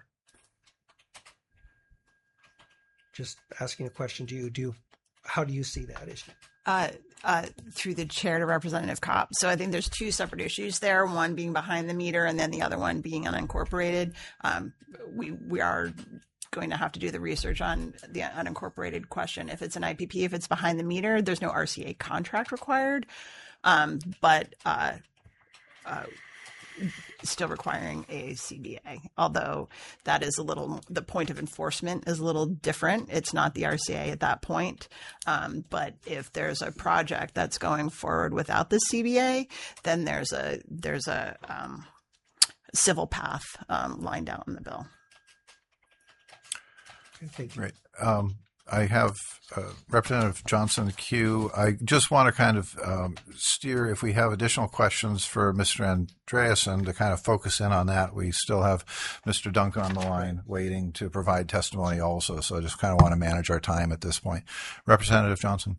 Just asking a question to you. How do you see that issue? Through the chair to Representative Kopp. So I think there's two separate issues there, one being behind the meter and then the other one being unincorporated. We are going to have to do the research on the unincorporated question. If it's an IPP, if it's behind the meter, there's no RCA contract required, but still requiring a CBA, although that is the point of enforcement is a little different. It's not the RCA at that point. But if there's a project that's going forward without the CBA, then there's a civil path lined out in the bill. Okay, thank you. Great. I have Representative Johnson queue. I just want to kind of steer, if we have additional questions for Mr. Andreasen, to kind of focus in on that. We still have Mr. Duncan on the line waiting to provide testimony also, so I just kind of want to manage our time at this point. Representative Johnson.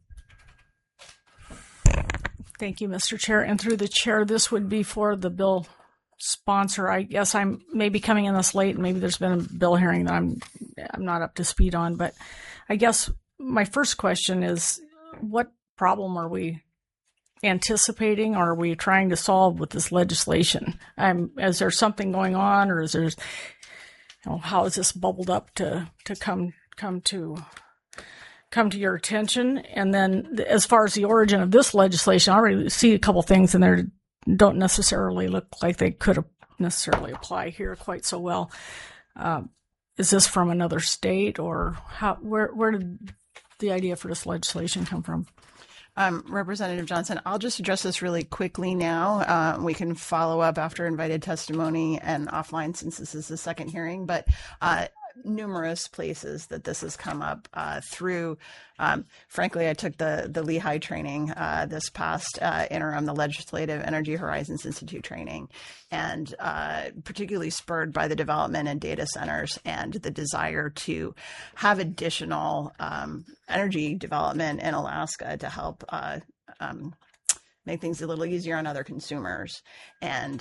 Thank you, Mr. Chair. And through the chair, this would be for the bill sponsor. I guess I'm maybe coming in this late, and maybe there's been a bill hearing that I'm not up to speed on, but I guess my first question is, what problem are we anticipating, or are we trying to solve with this legislation? Is there something going on, or is there, how is this bubbled up to come to your attention? And then, as far as the origin of this legislation, I already see a couple things in there that don't necessarily look like they could necessarily apply here quite so well. Is this from another state, or where did the idea for this legislation come from? Representative Johnson, I'll just address this really quickly now. We can follow up after invited testimony and offline, since this is the second hearing, but numerous places that this has come up through. Frankly, I took the Lehigh training this past interim, the Legislative Energy Horizons Institute training, and particularly spurred by the development in data centers and the desire to have additional energy development in Alaska to help make things a little easier on other consumers. And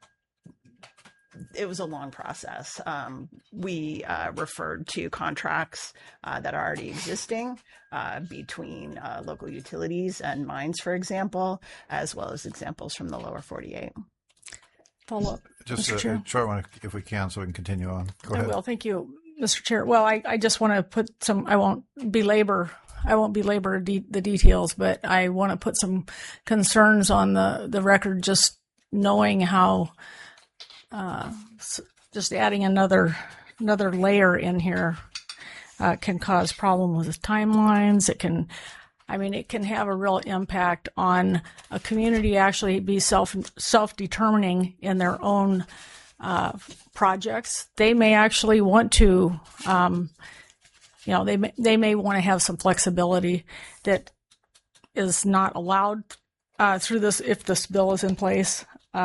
it was a long process. We referred to contracts that are already existing between local utilities and mines, for example, as well as examples from the lower 48. Follow up. Just Mr. a Chair. short one, if we can, so we can continue on. Go ahead. I will. Thank you, Mr. Chair. Well, I just want to put some, I won't belabor the details, but I want to put some concerns on the record, just knowing how just adding another layer in here can cause problems with timelines. It can have a real impact on a community actually be self-determining in their own projects. They may actually want to, they may want to have some flexibility that is not allowed through this if this bill is in place.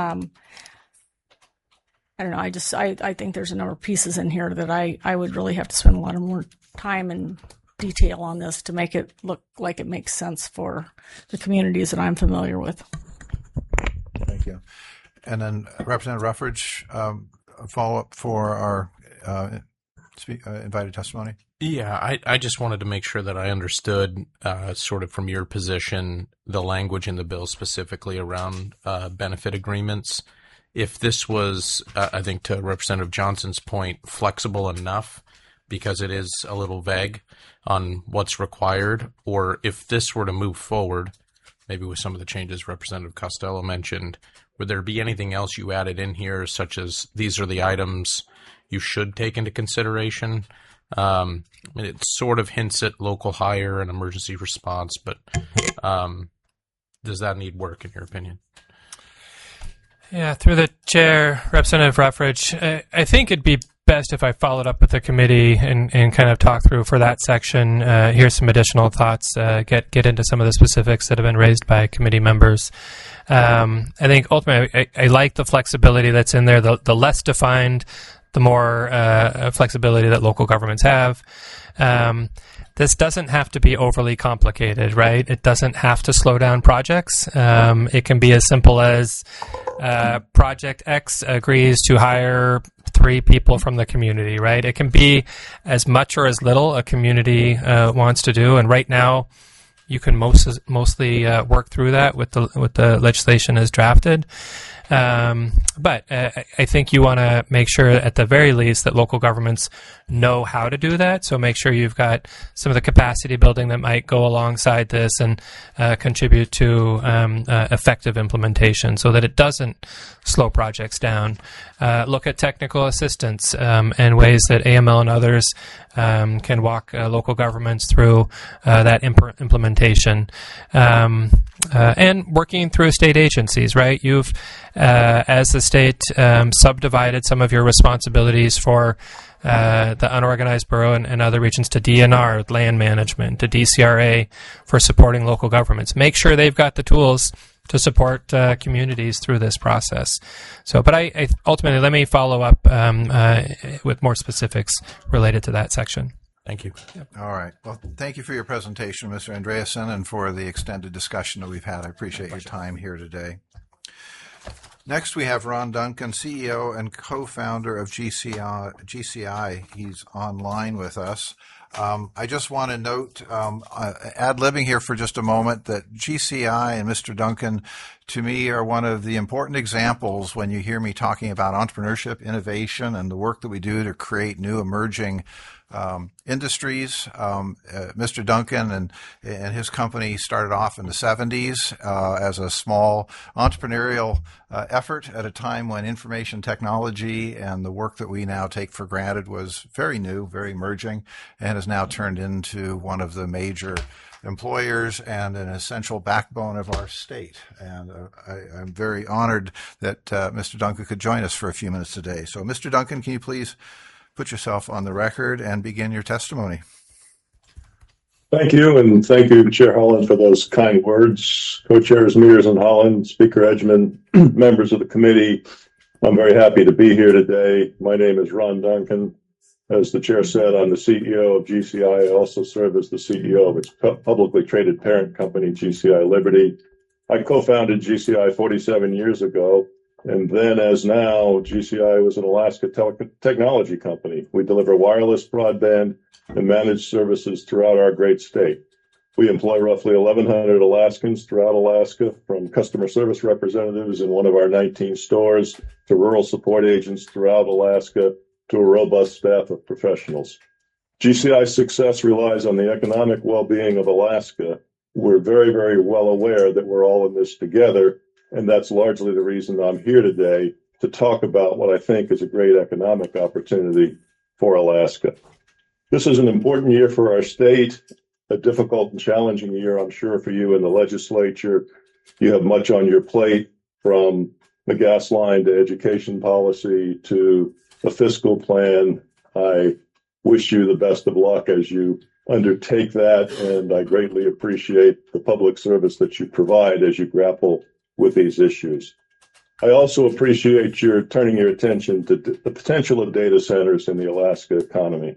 I don't know. I think there's a number of pieces in here that I would really have to spend a lot of more time and detail on this to make it look like it makes sense for the communities that I'm familiar with. Thank you. And then Representative Ruffridge, a follow-up for our invited testimony. Yeah, I just wanted to make sure that I understood sort of from your position the language in the bill specifically around benefit agreements. If this was, I think to Representative Johnson's point, flexible enough because it is a little vague on what's required, or if this were to move forward, maybe with some of the changes Representative Costello mentioned, would there be anything else you added in here, such as these are the items you should take into consideration? It sort of hints at local hire and emergency response, but does that need work in your opinion? Yeah, through the chair, Representative Ruffridge, I think it'd be best if I followed up with the committee and kind of talk through for that section. Here's some additional thoughts, get into some of the specifics that have been raised by committee members. I think ultimately I like the flexibility that's in there. The less defined, the more flexibility that local governments have. This doesn't have to be overly complicated, right? It doesn't have to slow down projects. It can be as simple as Project X agrees to hire 3 people from the community, right? It can be as much or as little a community wants to do. And right now, you can mostly work through that with the legislation as drafted. But I think you want to make sure at the very least that local governments know how to do that. So make sure you've got some of the capacity building that might go alongside this and contribute to effective implementation so that it doesn't slow projects down. Look at technical assistance and ways that AML and others can walk local governments through that implementation. And working through state agencies, right? You've, as the state, subdivided some of your responsibilities for the unorganized borough and other regions to DNR, land management, to DCRA for supporting local governments. Make sure they've got the tools to support communities through this process. So, but I ultimately, let me follow up with more specifics related to that section. Thank you. All right. Well, thank you for your presentation, Mr. Andreasen, and for the extended discussion that we've had. I appreciate your time here today. Next, we have Ron Duncan, CEO and co-founder of GCI. He's online with us. I just want to note, ad-libbing here for just a moment, that GCI and Mr. Duncan, to me, are one of the important examples when you hear me talking about entrepreneurship, innovation, and the work that we do to create new emerging industries. Mr. Duncan and his company started off in the 70s as a small entrepreneurial effort at a time when information technology and the work that we now take for granted was very new, very emerging, and has now turned into one of the major employers and an essential backbone of our state. And I'm very honored that Mr. Duncan could join us for a few minutes today. So, Mr. Duncan, can you please put yourself on the record and begin your testimony? Thank you, and thank you, Chair Holland, for those kind words. Co-chairs Mears and Holland, Speaker Edgman, members of the committee, I'm very happy to be here today. My name is Ron Duncan. As the chair said, I'm the CEO of GCI. I also serve as the CEO of its publicly traded parent company, GCI Liberty. I co-founded GCI 47 years ago. And then, as now, GCI was an Alaska technology company. We deliver wireless broadband and managed services throughout our great state. We employ roughly 1,100 Alaskans throughout Alaska, from customer service representatives in one of our 19 stores to rural support agents throughout Alaska to a robust staff of professionals. GCI's success relies on the economic well-being of Alaska. We're very, very well aware that we're all in this together. And that's largely the reason I'm here today, to talk about what I think is a great economic opportunity for Alaska. This is an important year for our state, a difficult and challenging year, I'm sure, for you in the legislature. You have much on your plate, from the gas line to education policy to a fiscal plan. I wish you the best of luck as you undertake that, and I greatly appreciate the public service that you provide as you grapple with these issues. I also appreciate your turning your attention to the potential of data centers in the Alaska economy.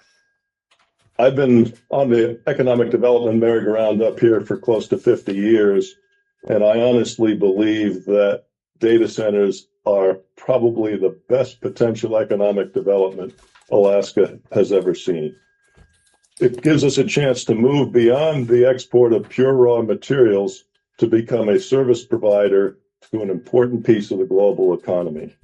I've been on the economic development merry-go-round up here for close to 50 years, and I honestly believe that data centers are probably the best potential economic development Alaska has ever seen. It gives us a chance to move beyond the export of pure raw materials to become a service provider to an important piece of the global economy.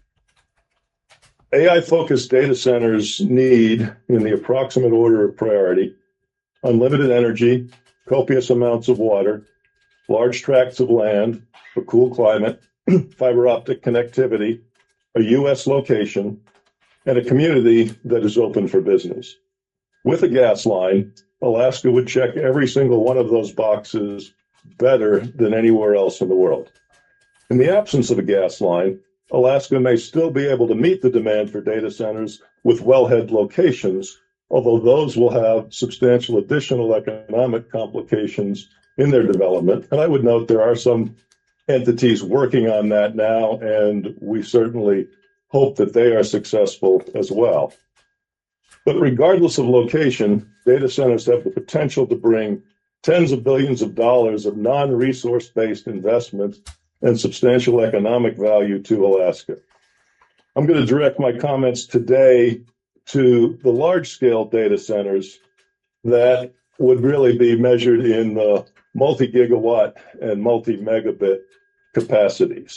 AI-focused data centers need, in the approximate order of priority, unlimited energy, copious amounts of water, large tracts of land, a cool climate, fiber optic connectivity, a U.S. location, and a community that is open for business. With a gas line, Alaska would check every single one of those boxes better than anywhere else in the world. In the absence of a gas line, Alaska may still be able to meet the demand for data centers with wellhead locations, although those will have substantial additional economic complications in their development. And I would note there are some entities working on that now, and we certainly hope that they are successful as well. But regardless of location, data centers have the potential to bring tens of billions of dollars of non-resource based investment and substantial economic value to Alaska. I'm going to direct my comments today to the large-scale data centers that would really be measured in the multi-gigawatt and multi-megabit capacities.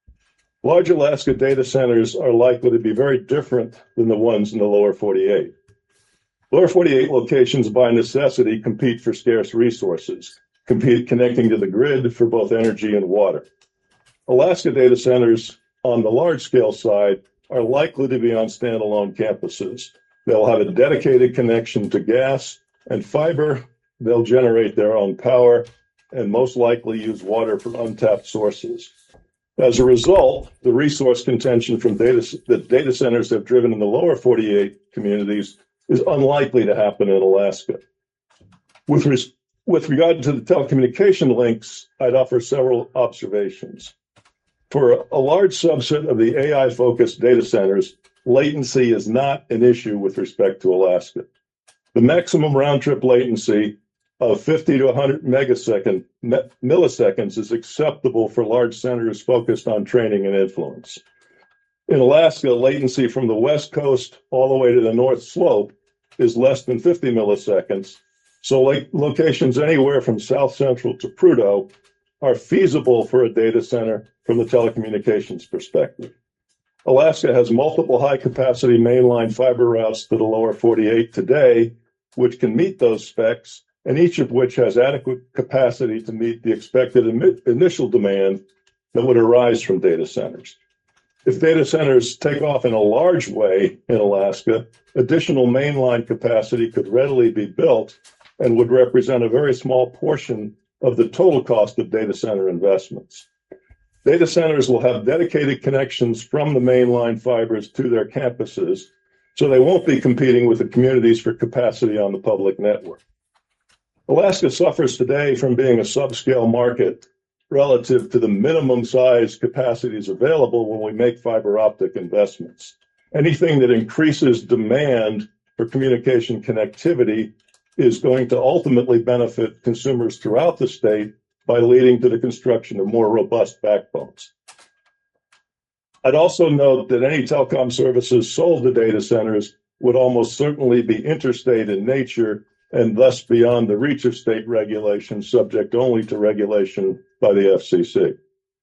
Large Alaska data centers are likely to be very different than the ones in the lower 48. Lower 48 locations by necessity compete for scarce resources, connecting to the grid for both energy and water. Alaska data centers on the large-scale side are likely to be on standalone campuses. They'll have a dedicated connection to gas and fiber. They'll generate their own power and most likely use water from untapped sources. As a result, the resource contention from that data centers have driven in the lower 48 communities is unlikely to happen in Alaska. With regard to the telecommunication links, I'd offer several observations. For a large subset of the AI-focused data centers, latency is not an issue with respect to Alaska. The maximum round-trip latency of 50 to 100 milliseconds is acceptable for large centers focused on training and influence. In Alaska, latency from the west coast all the way to the north slope is less than 50 milliseconds, so locations anywhere from south central to Prudhoe are feasible for a data center from the telecommunications perspective. Alaska has multiple high-capacity mainline fiber routes to the lower 48 today, which can meet those specs, and each of which has adequate capacity to meet the expected initial demand that would arise from data centers. If data centers take off in a large way in Alaska, additional mainline capacity could readily be built and would represent a very small portion of the total cost of data center investments. Data centers will have dedicated connections from the mainline fibers to their campuses, so they won't be competing with the communities for capacity on the public network. Alaska suffers today from being a subscale market relative to the minimum size capacities available when we make fiber optic investments. Anything that increases demand for communication connectivity is going to ultimately benefit consumers throughout the state by leading to the construction of more robust backbones. I'd also note that any telecom services sold to data centers would almost certainly be interstate in nature and thus beyond the reach of state regulation, subject only to regulation by the FCC.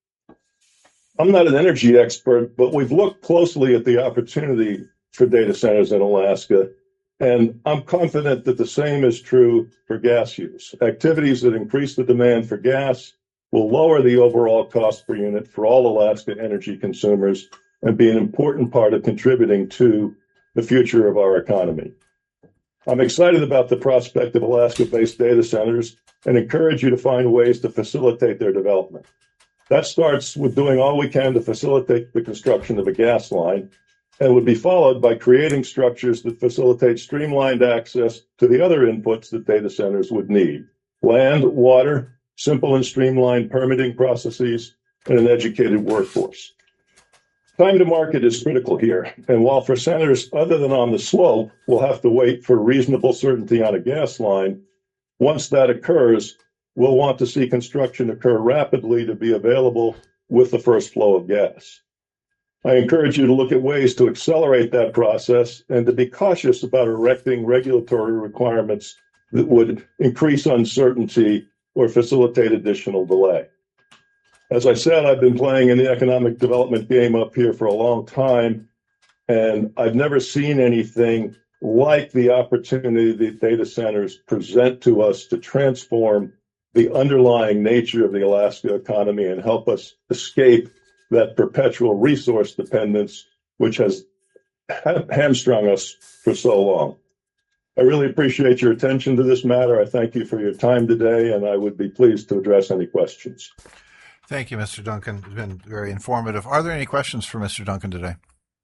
I'm not an energy expert, but we've looked closely at the opportunity for data centers in Alaska, and I'm confident that the same is true for gas use. Activities that increase the demand for gas will lower the overall cost per unit for all Alaska energy consumers and be an important part of contributing to the future of our economy. I'm excited about the prospect of Alaska-based data centers and encourage you to find ways to facilitate their development. That starts with doing all we can to facilitate the construction of a gas line, and would be followed by creating structures that facilitate streamlined access to the other inputs that data centers would need: land, water, simple and streamlined permitting processes, and an educated workforce. Time to market is critical here, and while for centers other than on the slope we'll have to wait for reasonable certainty on a gas line, once that occurs, we'll want to see construction occur rapidly to be available with the first flow of gas. I encourage you to look at ways to accelerate that process and to be cautious about erecting regulatory requirements that would increase uncertainty or facilitate additional delay. As I said, I've been playing in the economic development game up here for a long time, and I've never seen anything like the opportunity that data centers present to us to transform the underlying nature of the Alaska economy and help us escape that perpetual resource dependence which has hamstrung us for so long. I really appreciate your attention to this matter. I thank you for your time today, and I would be pleased to address any questions. Thank you, Mr. Duncan. It's been very informative. Are there any questions for Mr. Duncan today?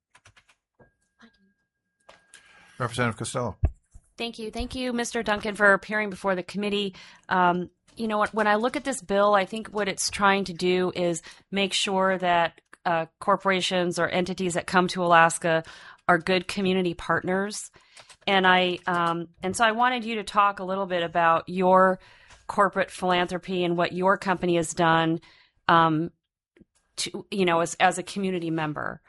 Representative Costello. Thank you. Thank you, Mr. Duncan, for appearing before the committee. You know what? When I look at this bill, I think what it's trying to do is make sure that corporations or entities that come to Alaska are good community partners. And so I wanted you to talk a little bit about your corporate philanthropy and what your company has done, as a community member.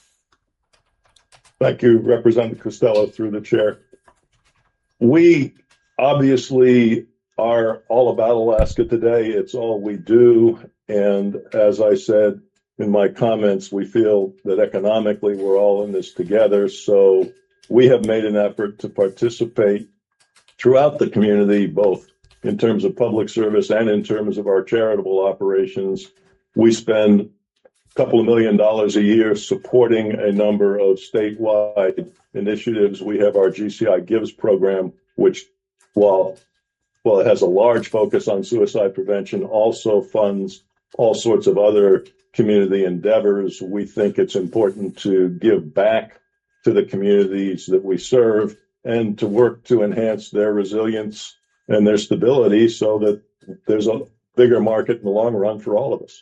Thank you, Representative Costello, through the chair. We obviously are all about Alaska today. It's all we do. And as I said in my comments, we feel that economically we're all in this together. So we have made an effort to participate throughout the community, both in terms of public service and in terms of our charitable operations. We spend a couple of $1 million a year supporting a number of statewide initiatives. We have our GCI Gives program, which, while it has a large focus on suicide prevention, also funds all sorts of other community endeavors. We think it's important to give back to the communities that we serve and to work to enhance their resilience and their stability so that there's a bigger market in the long run for all of us.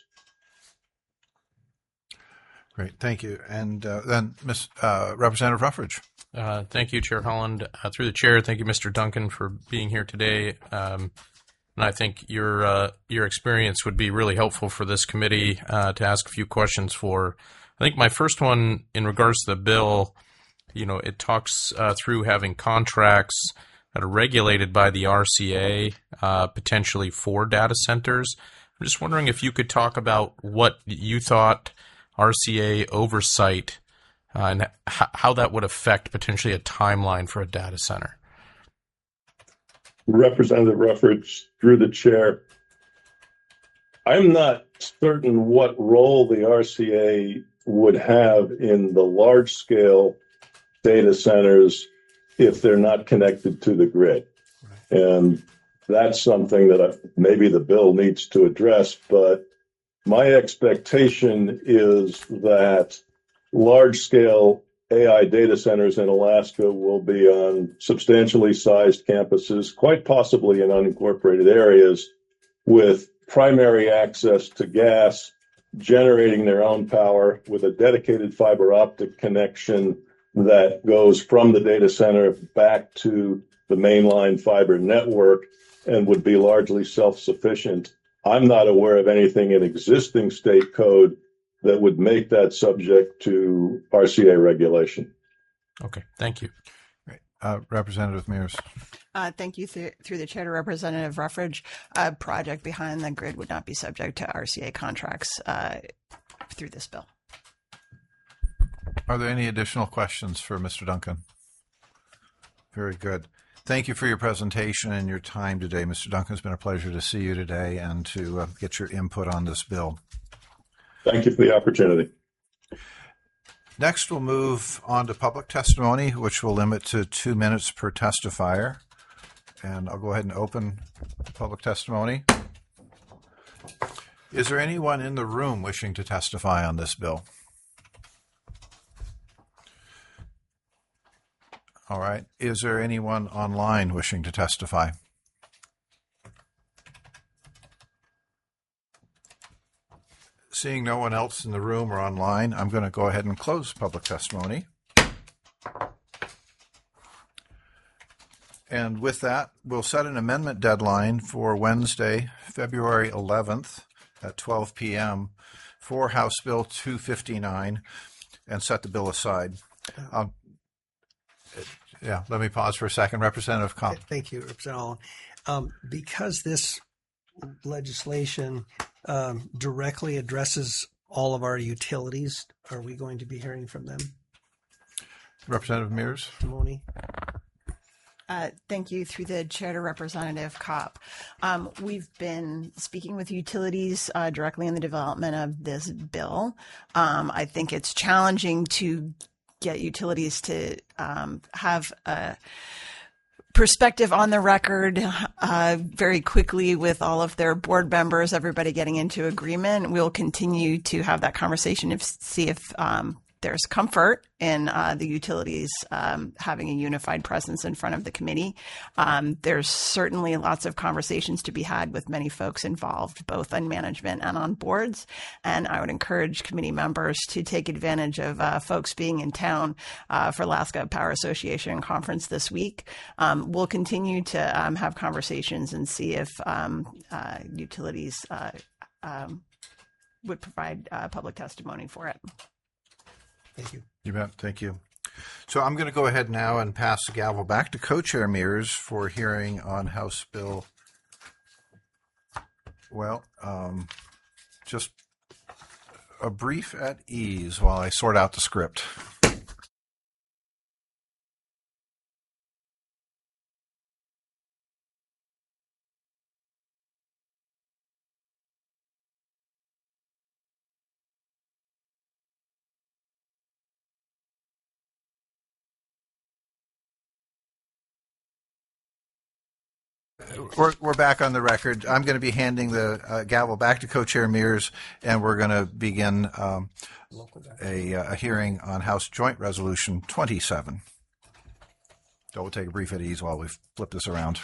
Great, thank you. And then Representative Ruffridge. Thank you, Chair Holland. Through the chair, thank you, Mr. Duncan, for being here today. And I think your experience would be really helpful for this committee to ask a few questions for. I think my first one in regards to the bill, it talks through having contracts that are regulated by the RCA, potentially for data centers. I'm just wondering if you could talk about what you thought RCA oversight and how that would affect potentially a timeline for a data center. Representative Ruffridge, through the chair, I'm not certain what role the RCA would have in the large-scale data centers if they're not connected to the grid. Right. And that's something that maybe the bill needs to address, but my expectation is that large-scale AI data centers in Alaska will be on substantially sized campuses, quite possibly in unincorporated areas, with primary access to gas, generating their own power with a dedicated fiber optic connection that goes from the data center back to the mainline fiber network and would be largely self-sufficient. I'm not aware of anything in existing state code that would make that subject to RCA regulation. Okay, thank you. Great. Representative Mears. Thank you through the chair to Representative Ruffridge. A project behind the grid would not be subject to RCA contracts through this bill. Are there any additional questions for Mr. Duncan? Very good. Thank you for your presentation and your time today, Mr. Duncan. It's been a pleasure to see you today and to get your input on this bill. Thank you for the opportunity. Next, we'll move on to public testimony, which will limit to 2 minutes per testifier. And I'll go ahead and open public testimony. Is there anyone in the room wishing to testify on this bill? All right. Is there anyone online wishing to testify? Seeing no one else in the room or online, I'm going to go ahead and close public testimony. And with that, we'll set an amendment deadline for Wednesday, February 11th at 12 p.m. for House Bill 259 and set the bill aside. Let me pause for a second. Representative Kopp. Thank you, Representative Holland. Because this legislation directly addresses all of our utilities, are we going to be hearing from them? Representative Mears. Testimony. Thank you through the chair to Representative Kopp. We've been speaking with utilities directly in the development of this bill. I think it's challenging to get utilities to have perspective on the record very quickly with all of their board members, everybody getting into agreement. We'll continue to have that conversation to see if there's comfort in the utilities having a unified presence in front of the committee. There's certainly lots of conversations to be had with many folks involved, both on management and on boards. And I would encourage committee members to take advantage of folks being in town for Alaska Power Association conference this week. We'll continue to have conversations and see if utilities would provide public testimony for it. Thank you. You bet. Thank you. So I'm going to go ahead now and pass the gavel back to Co-Chair Mears for hearing on House Bill. Well, just a brief at ease while I sort out the script. We're back on the record. I'm going to be handing the gavel back to Co-Chair Mears, and we're going to begin a hearing on House Joint Resolution 27. So we'll take a brief at ease while we flip this around.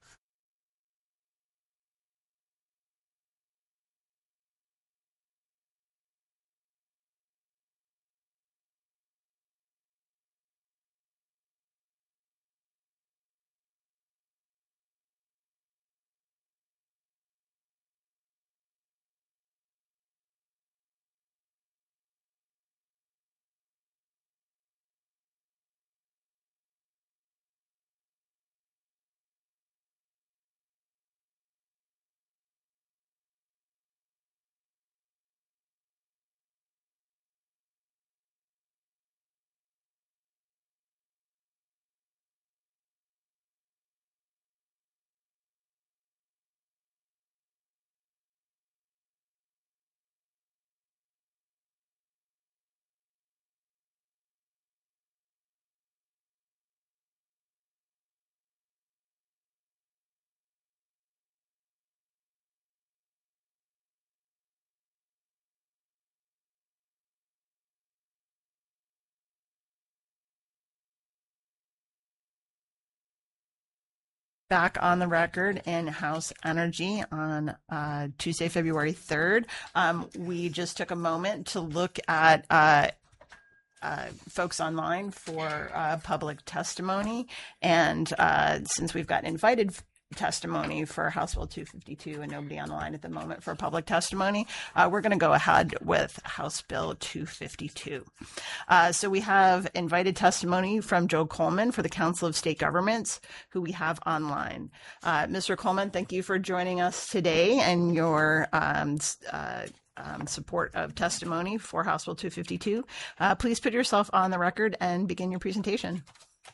Back on the record in House Energy on Tuesday, February 3rd. We just took a moment to look at folks online for public testimony. And since we've got invited testimony for House Bill 252 and nobody online at the moment for public testimony, we're going to go ahead with House Bill 252. So we have invited testimony from Joe Coleman for the Council of State Governments, who we have online. Mr. Coleman, thank you for joining us today and your support of testimony for House Bill 252. Please put yourself on the record and begin your presentation.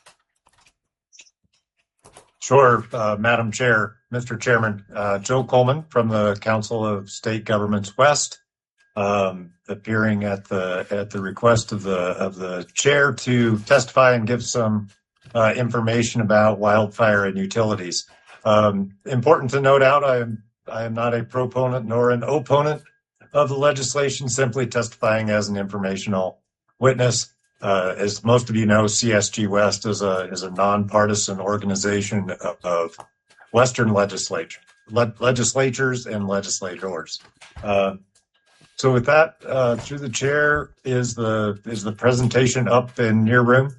Sure, Madam Chair, Mr. Chairman, Joe Coleman from the Council of State Governments West, appearing at the request of the chair to testify and give some information about wildfire and utilities. Important to note out, I am not a proponent nor an opponent of the legislation, simply testifying as an informational witness. As most of you know, CSG West is a nonpartisan organization of Western legislatures and legislators. So with that, through the chair, is the presentation up in your room?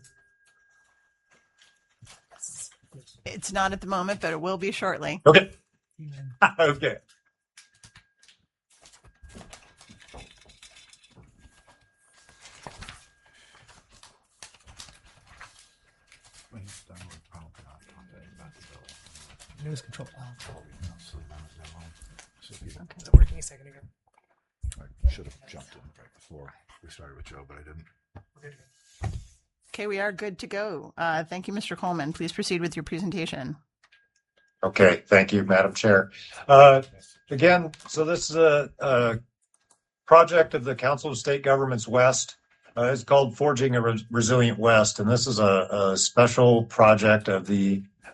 It's not at the moment, but it will be shortly. Okay. Okay. News control. It's working a second ago. I should have jumped in right before we started with Joe, but I didn't. Okay, we are good to go. Thank you, Mr. Coleman. Please proceed with your presentation. Okay, thank you, Madam Chair. Again, so this is a project of the Council of State Governments West. It's called Forging a Resilient West, and this is a special project of the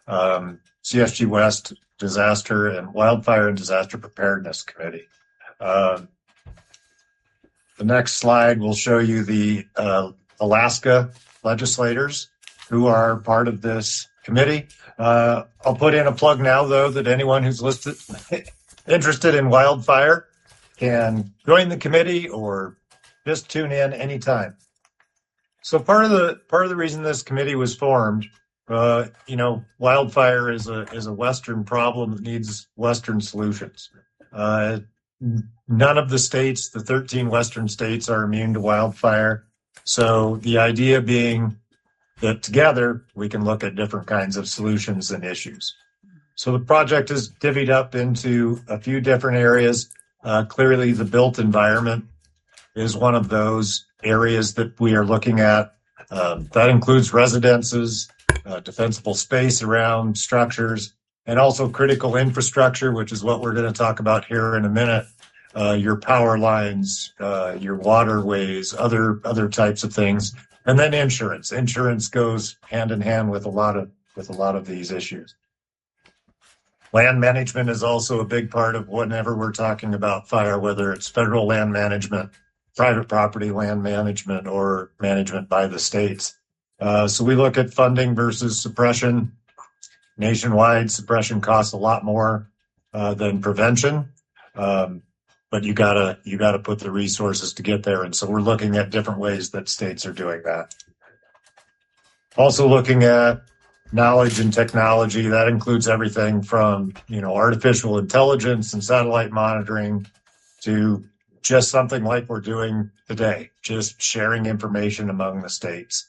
CSG West Disaster and Wildfire and Disaster Preparedness Committee. The next slide will show you the Alaska legislators who are part of this committee. I'll put in a plug now, though, that anyone who's interested in wildfire can join the committee or just tune in anytime. So part of the reason this committee was formed, wildfire is a Western problem that needs Western solutions. None of the states, the 13 Western states, are immune to wildfire. So the idea being that together we can look at different kinds of solutions and issues. So the project is divvied up into a few different areas. Clearly, the built environment is one of those areas that we are looking at. That includes residences, defensible space around structures, and also critical infrastructure, which is what we're going to talk about here in a minute. Your power lines, your waterways, other types of things, and then insurance. Insurance goes hand in hand with a lot of these issues. Land management is also a big part of whenever we're talking about fire, whether it's federal land management, private property land management, or management by the states. So we look at funding versus suppression. Nationwide, suppression costs a lot more than prevention, but you gotta put the resources to get there. And so we're looking at different ways that states are doing that. Also looking at knowledge and technology. That includes everything from artificial intelligence and satellite monitoring to just something like we're doing today, just sharing information among the states.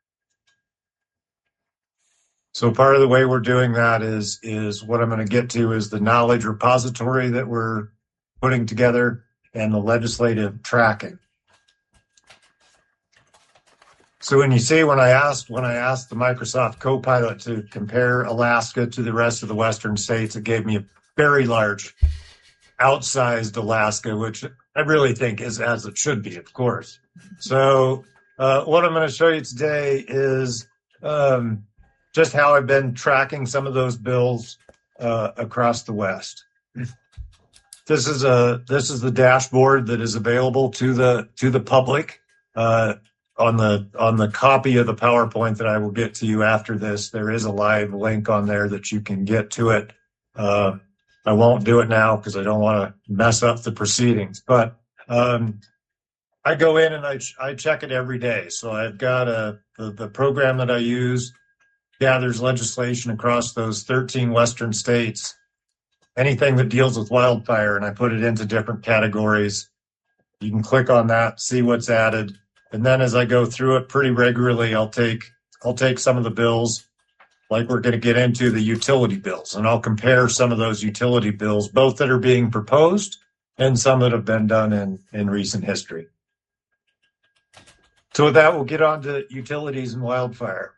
So part of the way we're doing that is what I'm going to get to is the knowledge repository that we're putting together and the legislative tracking. So when you see when I asked the Microsoft Copilot to compare Alaska to the rest of the Western states, it gave me a very large, outsized Alaska, which I really think is as it should be, of course. So what I'm going to show you today is just how I've been tracking some of those bills across the West. This is the dashboard that is available to the public. On the copy of the PowerPoint that I will get to you after this, there is a live link on there that you can get to it. I won't do it now because I don't want to mess up the proceedings, but I go in and I check it every day. So I've got the program that I use gathers legislation across those 13 Western states, anything that deals with wildfire, and I put it into different categories. You can click on that, see what's added. And then as I go through it pretty regularly, I'll take some of the bills, like we're going to get into the utility bills, and I'll compare some of those utility bills, both that are being proposed and some that have been done in recent history. So with that, we'll get on to utilities and wildfire.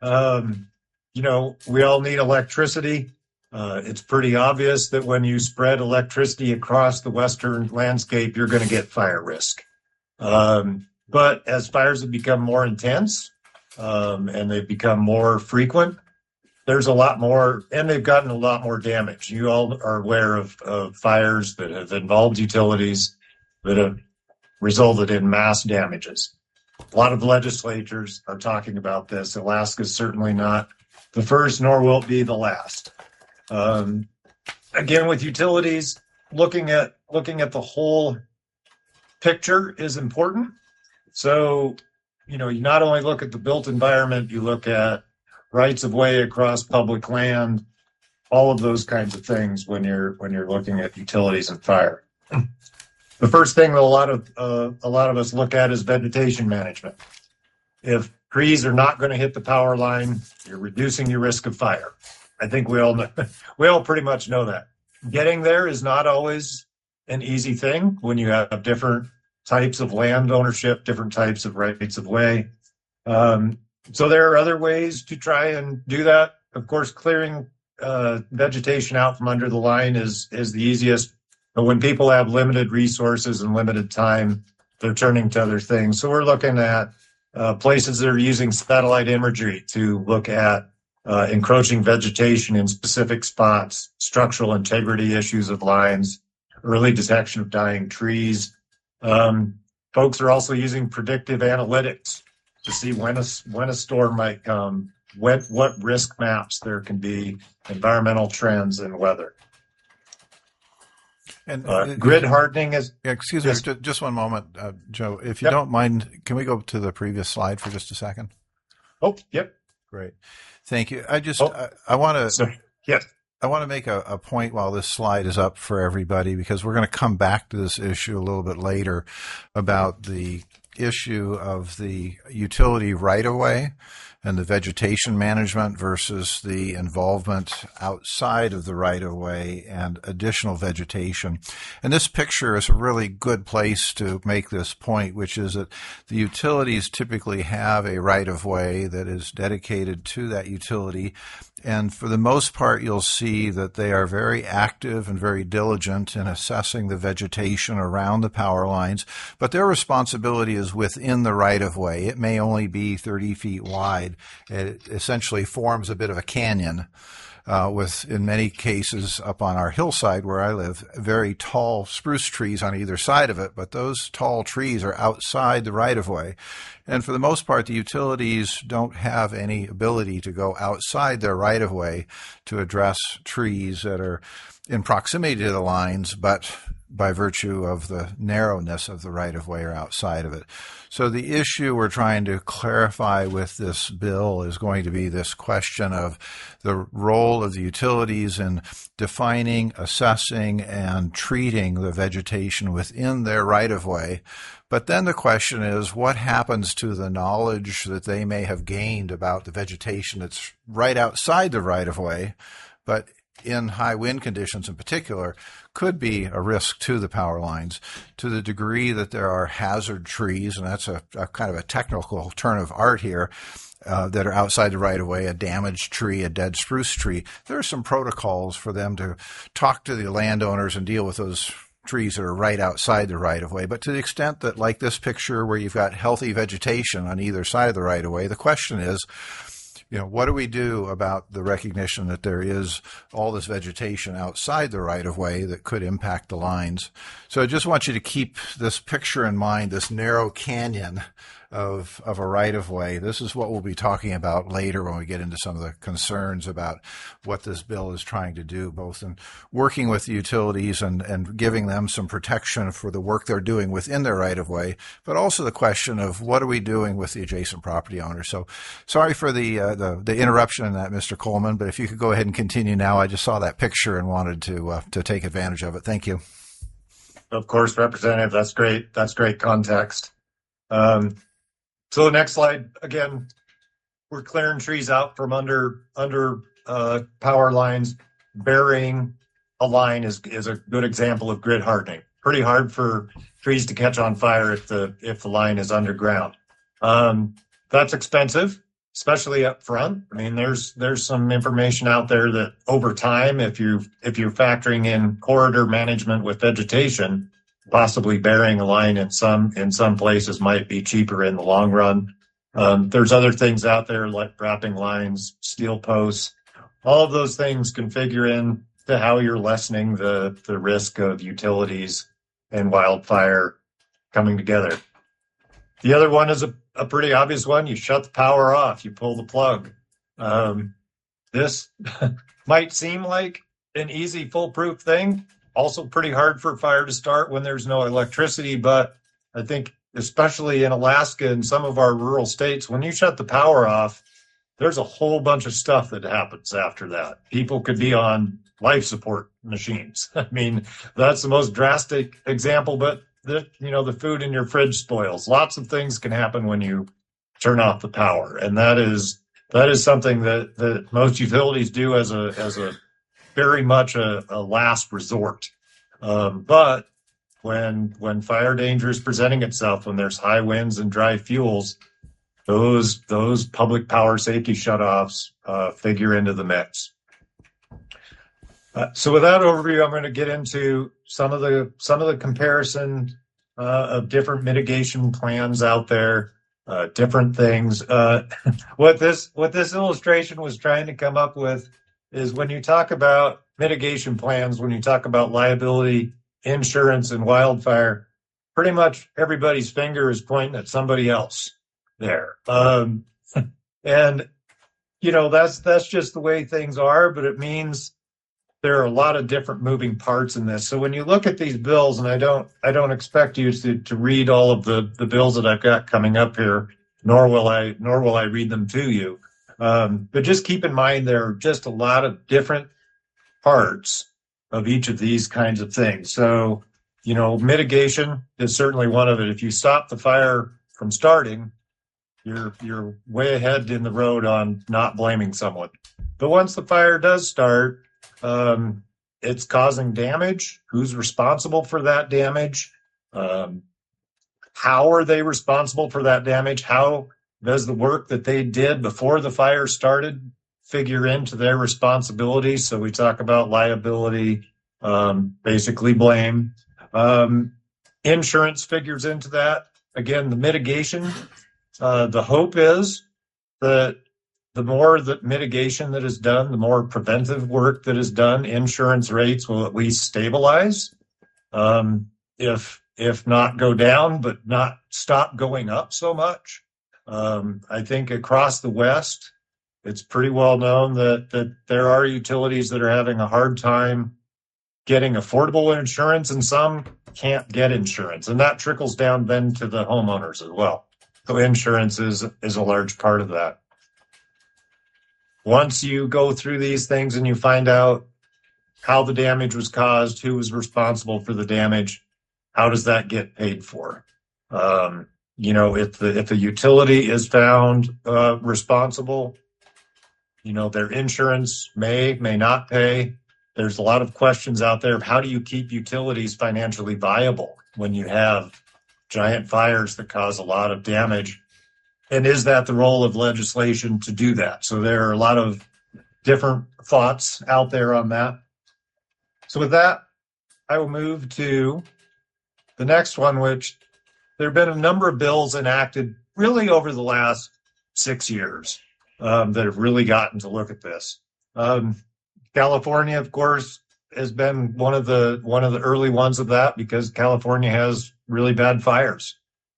We all need electricity. It's pretty obvious that when you spread electricity across the Western landscape, you're going to get fire risk. But as fires have become more intense and they've become more frequent, there's a lot more, and they've gotten a lot more damage. You all are aware of fires that have involved utilities that have resulted in mass damages. A lot of legislatures are talking about this. Alaska is certainly not the first, nor will it be the last. Again, with utilities, looking at the whole picture is important. So, you not only look at the built environment, you look at rights of way across public land, all of those kinds of things when you're looking at utilities and fire. The first thing that a lot of us look at is vegetation management. If trees are not going to hit the power line, you're reducing your risk of fire. I think we all know, we all pretty much know that. Getting there is not always an easy thing when you have different types of land ownership, different types of rights of way. So there are other ways to try and do that. Of course, clearing vegetation out from under the line is the easiest. But when people have limited resources and limited time, they're turning to other things. So we're looking at places that are using satellite imagery to look at encroaching vegetation in specific spots, structural integrity issues of lines, early detection of dying trees. Folks are also using predictive analytics to see when a storm might come, what risk maps there can be, environmental trends, and weather. And grid hardening is. Excuse yes. me, just one moment, Joe. If you don't mind, can we go to the previous slide for just a second? Oh, yep. Great, thank you. I want to. Yes. I want to make a point while this slide is up for everybody, because we're going to come back to this issue a little bit later about the issue of the utility right-of-way and the vegetation management versus the involvement outside of the right-of-way and additional vegetation. And this picture is a really good place to make this point, which is that the utilities typically have a right-of-way that is dedicated to that utility. And for the most part, you'll see that they are very active and very diligent in assessing the vegetation around the power lines, but their responsibility is within the right-of-way. It may only be 30 feet wide. It essentially forms a bit of a canyon. With, in many cases, up on our hillside where I live, very tall spruce trees on either side of it, but those tall trees are outside the right-of-way. And for the most part, the utilities don't have any ability to go outside their right-of-way to address trees that are in proximity to the lines, but by virtue of the narrowness of the right-of-way are outside of it. So the issue we're trying to clarify with this bill is going to be this question of the role of the utilities in defining, assessing, and treating the vegetation within their right-of-way. But then the question is, what happens to the knowledge that they may have gained about the vegetation that's right outside the right-of-way, but in high wind conditions in particular, could be a risk to the power lines to the degree that there are hazard trees, and that's a kind of a technical turn of art here, that are outside the right-of-way, a damaged tree, a dead spruce tree. There are some protocols for them to talk to the landowners and deal with those trees that are right outside the right-of-way. But to the extent that, like this picture where you've got healthy vegetation on either side of the right-of-way, the question is, what do we do about the recognition that there is all this vegetation outside the right-of-way that could impact the lines? So I just want you to keep this picture in mind, this narrow canyon of a right-of-way. This is what we'll be talking about later when we get into some of the concerns about what this bill is trying to do, both in working with the utilities and giving them some protection for the work they're doing within their right-of-way, but also the question of what are we doing with the adjacent property owners. So sorry for the interruption in that, Mr. Coleman, but if you could go ahead and continue now. I just saw that picture and wanted to take advantage of it. Thank you. Of course, Representative, that's great. That's great context. So the next slide, again, we're clearing trees out from under power lines. Burying a line is a good example of grid hardening. Pretty hard for trees to catch on fire if the line is underground. That's expensive, especially up front. I mean, there's some information out there that over time, if you're factoring in corridor management with vegetation, possibly burying a line in some places might be cheaper in the long run. There's other things out there like wrapping lines, steel posts. All of those things can figure in to how you're lessening the risk of utilities and wildfire coming together. The other one is a pretty obvious one. You shut the power off, you pull the plug. This might seem like an easy, foolproof thing. Also pretty hard for fire to start when there's no electricity, but I think especially in Alaska and some of our rural states, when you shut the power off, there's a whole bunch of stuff that happens after that. People could be on life support machines. I mean, that's the most drastic example, but the food in your fridge spoils. Lots of things can happen when you turn off the power. And that is something that most utilities do as a very much a last resort. But when fire danger is presenting itself, when there's high winds and dry fuels, those public power safety shutoffs figure into the mix. So with that overview, I'm going to get into some of the comparison of different mitigation plans out there. different things. What this illustration was trying to come up with is when you talk about mitigation plans, when you talk about liability, insurance, and wildfire, pretty much everybody's finger is pointing at somebody else there. And that's just the way things are, but it means there are a lot of different moving parts in this. So when you look at these bills, and I don't expect you to read all of the bills that I've got coming up here, nor will I read them to you. But just keep in mind there are just a lot of different parts of each of these kinds of things. So, mitigation is certainly one of it. If you stop the fire from starting, you're way ahead in the road on not blaming someone. But once the fire does start, it's causing damage. Who's responsible for that damage? How are they responsible for that damage? How does the work that they did before the fire started figure into their responsibility? So we talk about liability, basically blame. Insurance figures into that. Again, the mitigation, the hope is that the more that mitigation that is done, the more preventive work that is done, insurance rates will at least stabilize. If not go down, but not stop going up so much. I think across the West, it's pretty well known that there are utilities that are having a hard time getting affordable insurance, and some can't get insurance. And that trickles down then to the homeowners as well. So insurance is a large part of that. Once you go through these things and you find out how the damage was caused, who was responsible for the damage, how does that get paid for? If the utility is found responsible, their insurance may not pay. There's a lot of questions out there of how do you keep utilities financially viable when you have giant fires that cause a lot of damage? And is that the role of legislation to do that? So there are a lot of different thoughts out there on that. So with that, I will move to the next one, which there have been a number of bills enacted really over the last 6 years that have really gotten to look at this. California, of course, has been one of the early ones of that because California has really bad fires.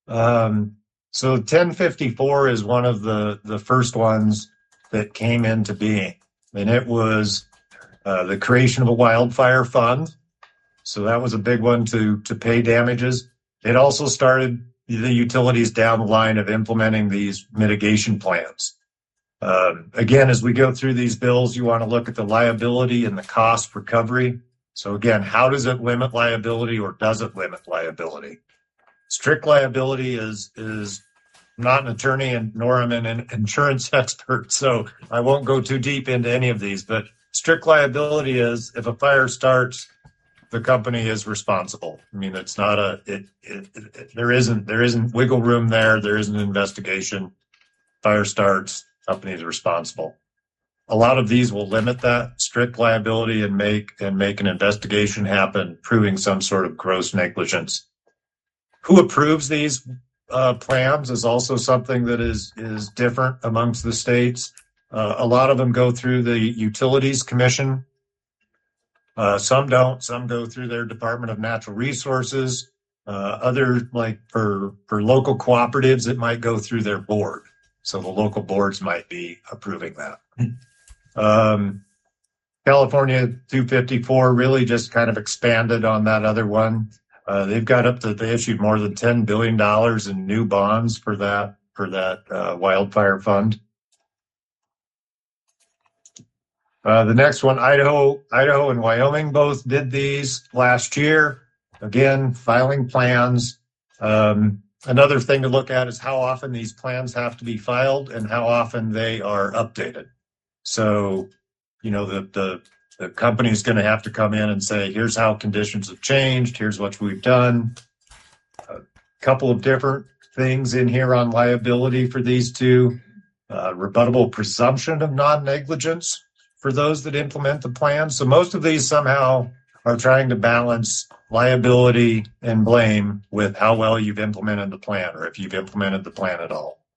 So 1054 is one of the first ones that came into being, and it was the creation of a wildfire fund. So that was a big one to pay damages. It also started the utilities down the line of implementing these mitigation plans. Again, as we go through these bills, you want to look at the liability and the cost recovery. So again, how does it limit liability or does it limit liability? Strict liability is I'm not an attorney and nor am an insurance expert, so I won't go too deep into any of these, but strict liability is if a fire starts, the company is responsible. I mean, it's not there isn't wiggle room there. There isn't an investigation. Fire starts, company is responsible. A lot of these will limit that strict liability and make an investigation happen, proving some sort of gross negligence. Who approves these plans is also something that is different amongst the states. A lot of them go through the Utilities Commission. Some don't. Some go through their Department of Natural Resources. Others, like for local cooperatives, it might go through their board. So the local boards might be approving that. California 254 really just kind of expanded on that other one. They issued more than $10 billion in new bonds for that wildfire fund. The next one, Idaho and Wyoming both did these last year. Again, filing plans. Another thing to look at is how often these plans have to be filed and how often they are updated. So, the company's going to have to come in and say, here's how conditions have changed. Here's what we've done. A couple of different things in here on liability for these two. Rebuttable presumption of non-negligence for those that implement the plan. So most of these somehow are trying to balance liability and blame with how well you've implemented the plan or if you've implemented the plan at all.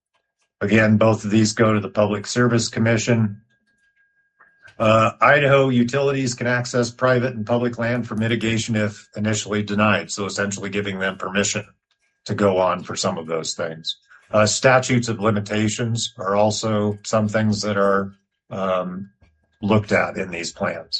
Again, both of these go to the Public Service Commission. Idaho utilities can access private and public land for mitigation if initially denied, so essentially giving them permission to go on for some of those things. Statutes of limitations are also some things that are looked at in these plans.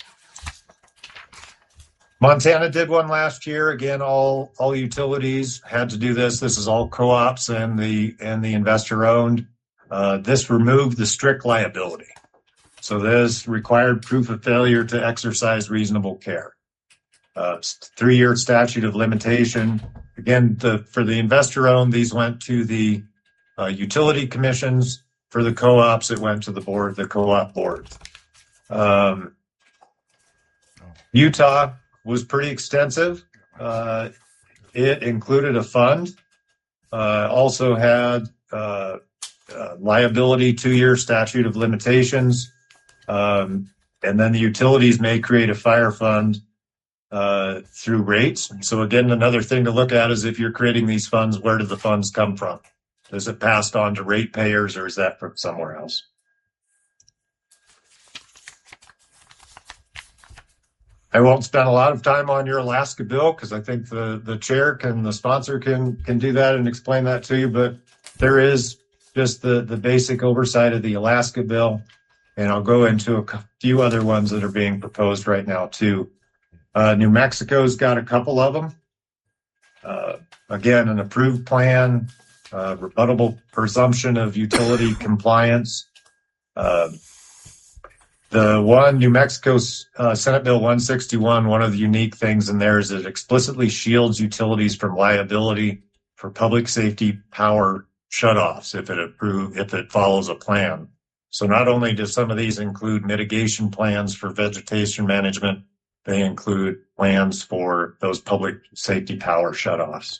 Montana did one last year. Again, all utilities had to do this. This is all co-ops and the investor owned. This removed the strict liability. So this required proof of failure to exercise reasonable care. 3-year statute of limitation. Again, for the investor owned, these went to the utility commissions. For the co-ops, it went to the board, the co-op board. Utah was pretty extensive. It included a fund, also had liability 2-year statute of limitations, and then the utilities may create a fire fund through rates. So again, another thing to look at is if you're creating these funds, where do the funds come from? Is it passed on to ratepayers or is that from somewhere else? I won't spend a lot of time on your Alaska bill because I think the chair the sponsor can do that and explain that to you. But there is just the basic oversight of the Alaska bill. And I'll go into a few other ones that are being proposed right now too. New Mexico's got a couple of them. Again, an approved plan, rebuttable presumption of utility compliance. The one, New Mexico's Senate Bill 161, one of the unique things in there is it explicitly shields utilities from liability for public safety power shutoffs if it follows a plan. So not only do some of these include mitigation plans for vegetation management, they include plans for those public safety power shutoffs.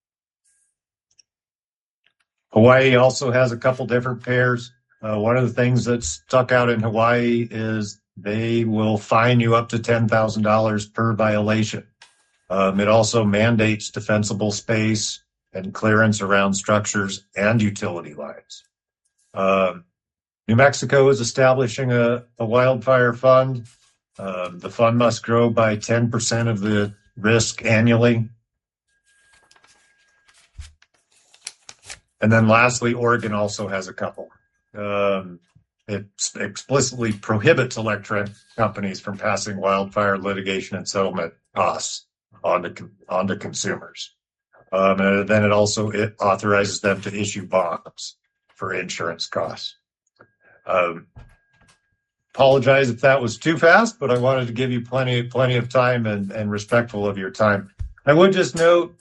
Hawaii also has a couple different pairs. One of the things that stuck out in Hawaii is they will fine you up to $10,000 per violation. It also mandates defensible space and clearance around structures and utility lines. New Mexico is establishing a wildfire fund. The fund must grow by 10% of the risk annually. And then lastly, Oregon also has a couple. It explicitly prohibits electric companies from passing wildfire litigation and settlement costs onto consumers. And then it authorizes them to issue bonds for insurance costs. Apologize if that was too fast, but I wanted to give you plenty of time and respectful of your time. I would just note,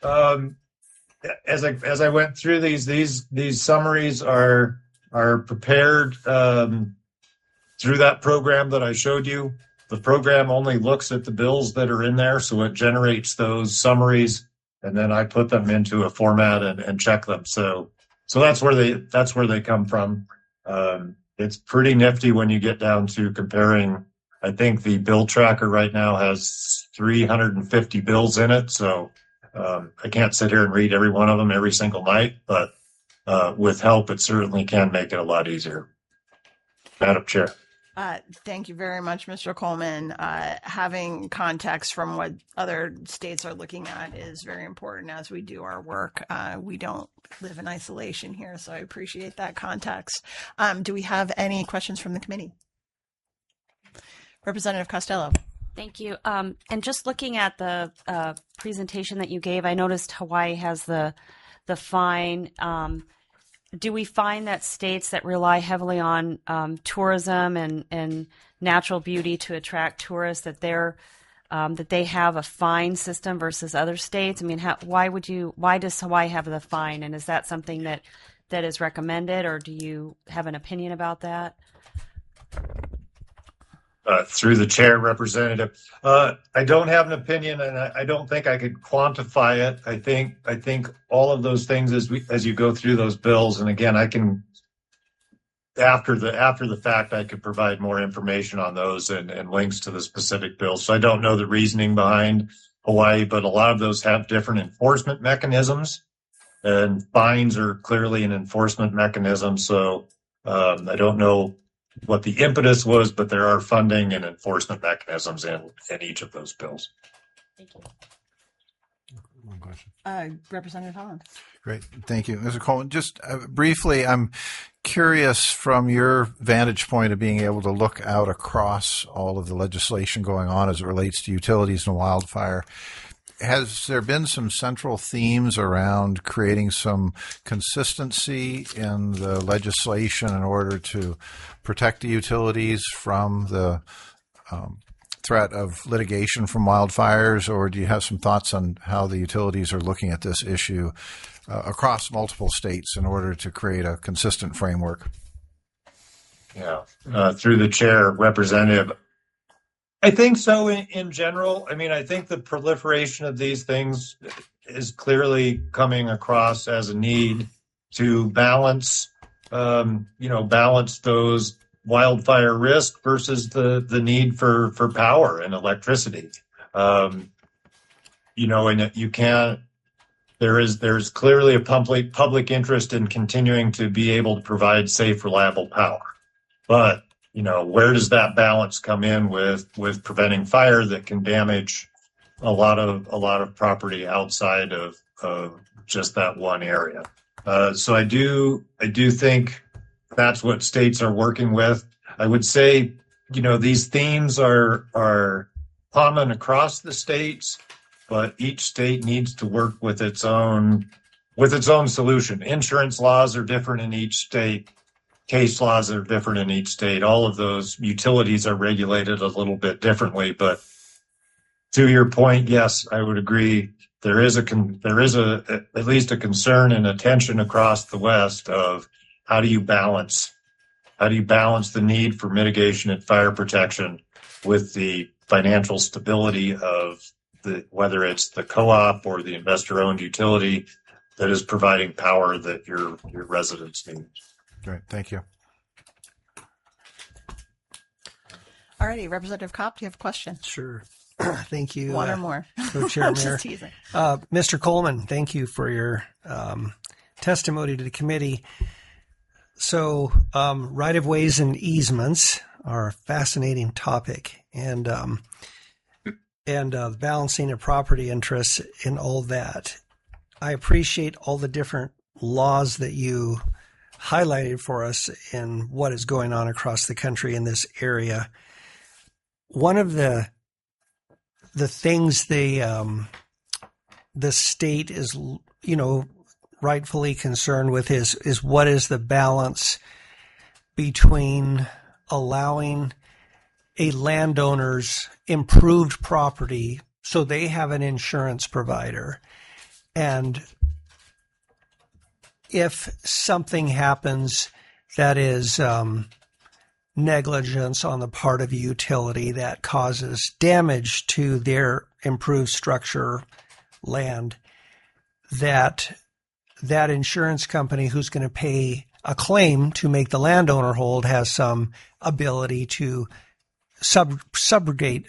as I went through these summaries are prepared through that program that I showed you. The program only looks at the bills that are in there, so it generates those summaries, and then I put them into a format and check them. So that's where they come from. It's pretty nifty when you get down to comparing. I think the bill tracker right now has 350 bills in it, so I can't sit here and read every one of them every single night, but with help, it certainly can make it a lot easier. Madam Chair. Thank you very much, Mr. Coleman. Having context from what other states are looking at is very important as we do our work. We don't live in isolation here, so I appreciate that context. Do we have any questions from the committee? Representative Costello. Thank you. And just looking at the presentation that you gave, I noticed Hawaii has the fine. Do we find that states that rely heavily on tourism and natural beauty to attract tourists that they have a fine system versus other states? I mean, why does Hawaii have the fine, and is that something that is recommended, or do you have an opinion about that? Through the chair, Representative, I don't have an opinion, and I don't think I could quantify it. I think all of those things as you go through those bills, and again, I can after the fact I could provide more information on those and links to the specific bills. So I don't know the reasoning behind Hawaii, but a lot of those have different enforcement mechanisms and fines are clearly an enforcement mechanism. So I don't know what the impetus was, but there are funding and enforcement mechanisms in each of those bills. Thank you. One question. Representative Holland. Great. Thank you. Mr. Coleman, just briefly, I'm curious from your vantage point of being able to look out across all of the legislation going on as it relates to utilities and wildfire. Has there been some central themes around creating some consistency in the legislation in order to protect the utilities from the threat of litigation from wildfires, or do you have some thoughts on how the utilities are looking at this issue across multiple states in order to create a consistent framework? Yeah, through the chair, Representative. I think so in general. I mean, I think the proliferation of these things is clearly coming across as a need to balance, balance those wildfire risk versus the need for power and electricity. And you can't. There's clearly a public interest in continuing to be able to provide safe, reliable power, but where does that balance come in with preventing fire that can damage a lot of property outside of just that one area? So I do think that's what states are working with. I would say, these themes are common across the states, but each state needs to work with its own solution. Insurance laws are different in each state. Case laws are different in each state. All of those utilities are regulated a little bit differently. But to your point, yes, I would agree. There is at least a concern and attention across the West of how do you balance the need for mitigation and fire protection with the financial stability of whether it's the co-op or the investor-owned utility that is providing power that your residents need. Great. Thank you. All righty. Representative Kopp, do you have a question? Sure. Thank you. One or more. Co-Chair Mayor. Just teasing. Mr. Coleman, thank you for your testimony to the committee. So right-of-ways and easements are a fascinating topic, and balancing of property interests in all that. I appreciate all the different laws that you highlighted for us in what is going on across the country in this area. One of the things the state is, rightfully concerned with is what is the balance between allowing a landowner's improved property so they have an insurance provider, and if something happens that is negligence on the part of a utility that causes damage to their improved structure land, that insurance company who's going to pay a claim to make the landowner whole has some ability to subrogate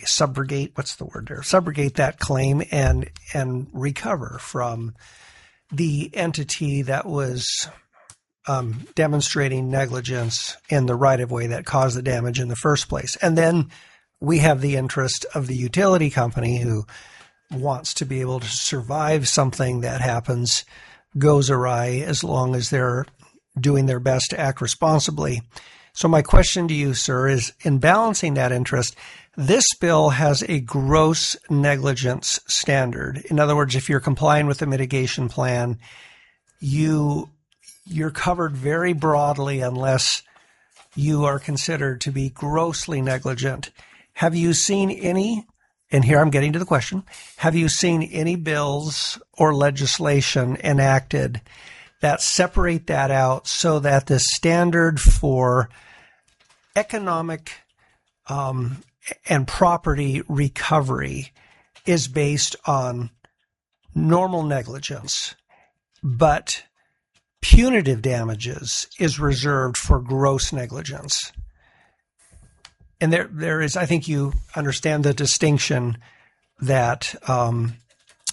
that claim and recover from the entity that was demonstrating negligence in the right-of-way that caused the damage in the first place. And then we have the interest of the utility company who wants to be able to survive something that goes awry, as long as they're doing their best to act responsibly. So my question to you, sir, is in balancing that interest, this bill has a gross negligence standard. In other words, if you're complying with the mitigation plan, you're covered very broadly unless you are considered to be grossly negligent. Have you seen any, and here I'm getting to the question, have you seen any bills or legislation enacted that separate that out so that the standard for economic and property recovery is based on normal negligence, but punitive damages is reserved for gross negligence? And there is, I think you understand the distinction that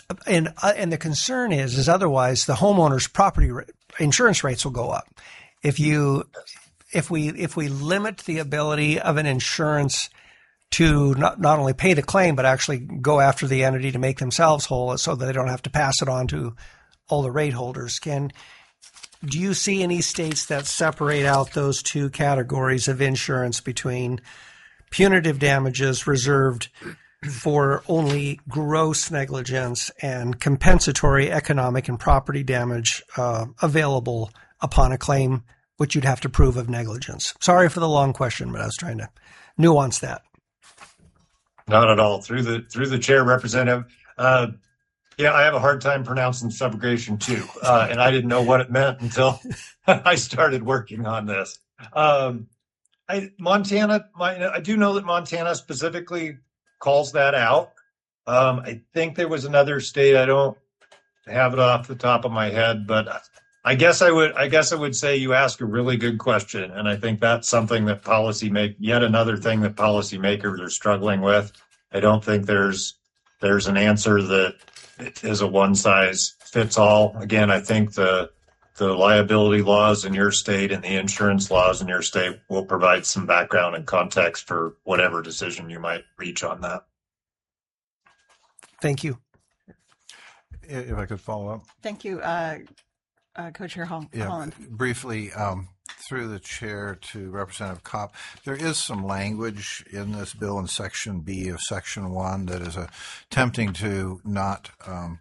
and the concern is otherwise the homeowner's property insurance rates will go up. If we limit the ability of an insurance to not only pay the claim, but actually go after the entity to make themselves whole so that they don't have to pass it on to all the rate holders. Do you see any states that separate out those two categories of insurance between punitive damages reserved for only gross negligence and compensatory economic and property damage available upon a claim which you'd have to prove of negligence? Sorry for the long question, but I was trying to nuance that. Not at all. Through the chair, Representative. Yeah, I have a hard time pronouncing subrogation too, and I didn't know what it meant until I started working on this. I do know that Montana specifically calls that out. I think there was another state. I don't have it off the top of my head, but I guess I would say you ask a really good question, and I think that's something that yet another thing that policymakers are struggling with. I don't think there's an answer that is a one size fits all. Again, I think the liability laws in your state and the insurance laws in your state will provide some background and context for whatever decision you might reach on that. Thank you. If I could follow up. Thank you, Co-Chair Holland. Briefly, through the chair to Representative Kopp, there is some language in this bill in Section B of Section 1 that is attempting to not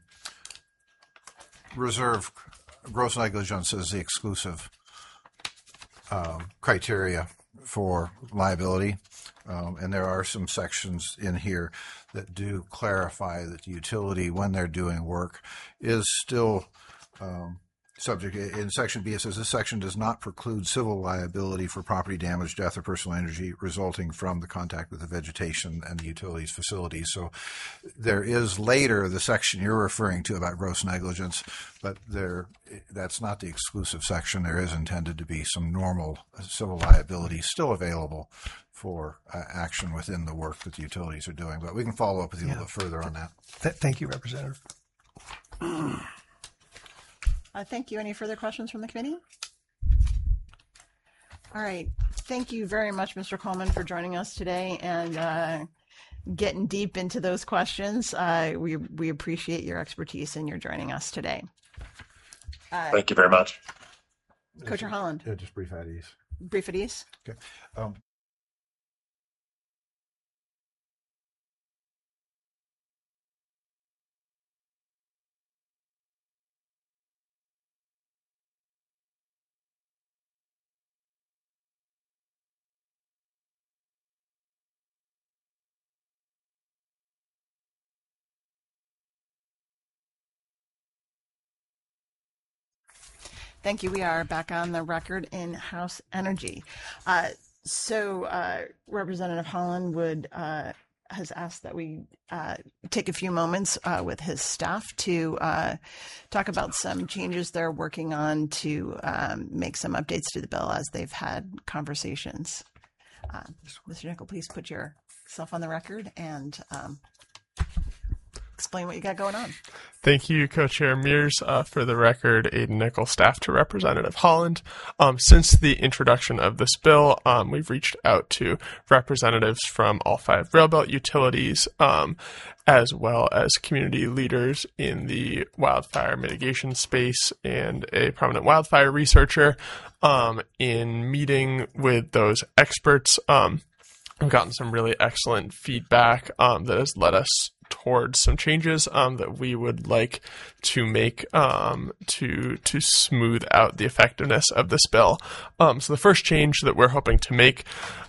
reserve gross negligence as the exclusive criteria for liability. And there are some sections in here that do clarify that the utility, when they're doing work, is still subject. In Section B, it says this section does not preclude civil liability for property damage, death, or personal injury resulting from the contact with the vegetation and the utilities facilities. So there is later the section you're referring to about gross negligence, but that's not the exclusive section. There is intended to be some normal civil liability still available for action within the work that the utilities are doing. But we can follow up with you a little further on that. Thank you, Representative. Thank you. Any further questions from the committee? All right. Thank you very much, Mr. Coleman, for joining us today and getting deep into those questions. We appreciate your expertise and your joining us today. Thank you very much. Co-Chair Holland. Just brief at ease. Brief at ease. Okay. Thank you. We are back on the record in House Energy. Representative Holland has asked that we take a few moments with his staff to talk about some changes they're working on to make some updates to the bill as they've had conversations. Mr. Nickel, please put yourself on the record and explain what you got going on. Thank you, Co-Chair Mears. For the record, Aidan Nickel, staff to Representative Holland. Since the introduction of this bill, we've reached out to representatives from all 5 railbelt utilities, as well as community leaders in the wildfire mitigation space and a prominent wildfire researcher. In meeting with those experts, we've gotten some really excellent feedback that has led us towards some changes that we would like to make to smooth out the effectiveness of this bill. So the first change that we're hoping to make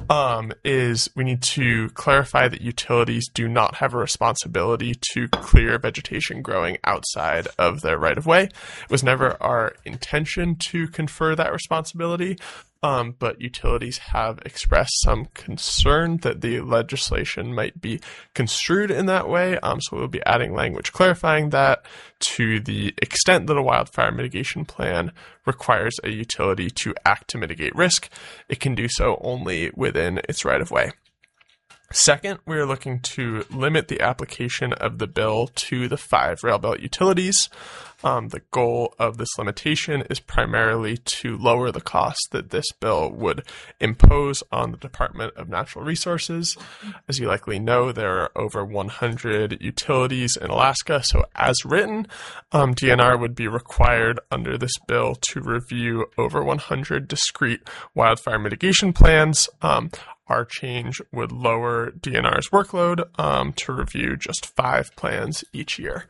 is we need to clarify that utilities do not have a responsibility to clear vegetation growing outside of their right-of-way. It was never our intention to confer that responsibility. But utilities have expressed some concern that the legislation might be construed in that way. So we'll be adding language clarifying that to the extent that a wildfire mitigation plan requires a utility to act to mitigate risk. It can do so only within its right of way. Second, we are looking to limit the application of the bill to the 5 rail belt utilities. The goal of this limitation is primarily to lower the cost that this bill would impose on the Department of Natural Resources. As you likely know, there are over 100 utilities in Alaska, so as written, DNR would be required under this bill to review over 100 discrete wildfire mitigation plans. Our change would lower DNR's workload to review just 5 plans each year.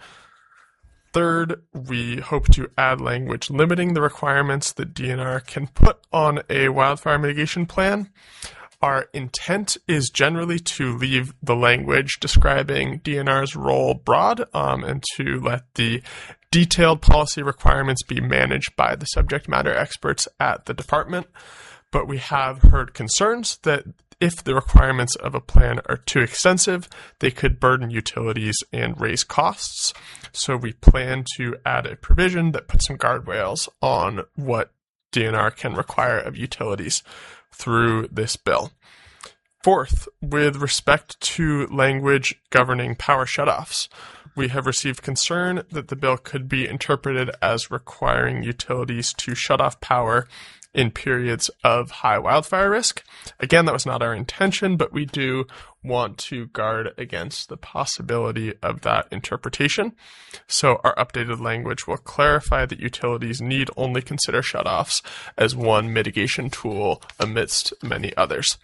Third, we hope to add language limiting the requirements that DNR can put on a wildfire mitigation plan. Our intent is generally to leave the language describing DNR's role broad and to let the detailed policy requirements be managed by the subject matter experts at the department. But we have heard concerns that if the requirements of a plan are too extensive, they could burden utilities and raise costs. So we plan to add a provision that puts some guardrails on what DNR can require of utilities through this bill. Fourth, with respect to language governing power shutoffs, we have received concern that the bill could be interpreted as requiring utilities to shut off power in periods of high wildfire risk. Again, that was not our intention, but we do want to guard against the possibility of that interpretation. So our updated language will clarify that utilities need only consider shutoffs as one mitigation tool amidst many others.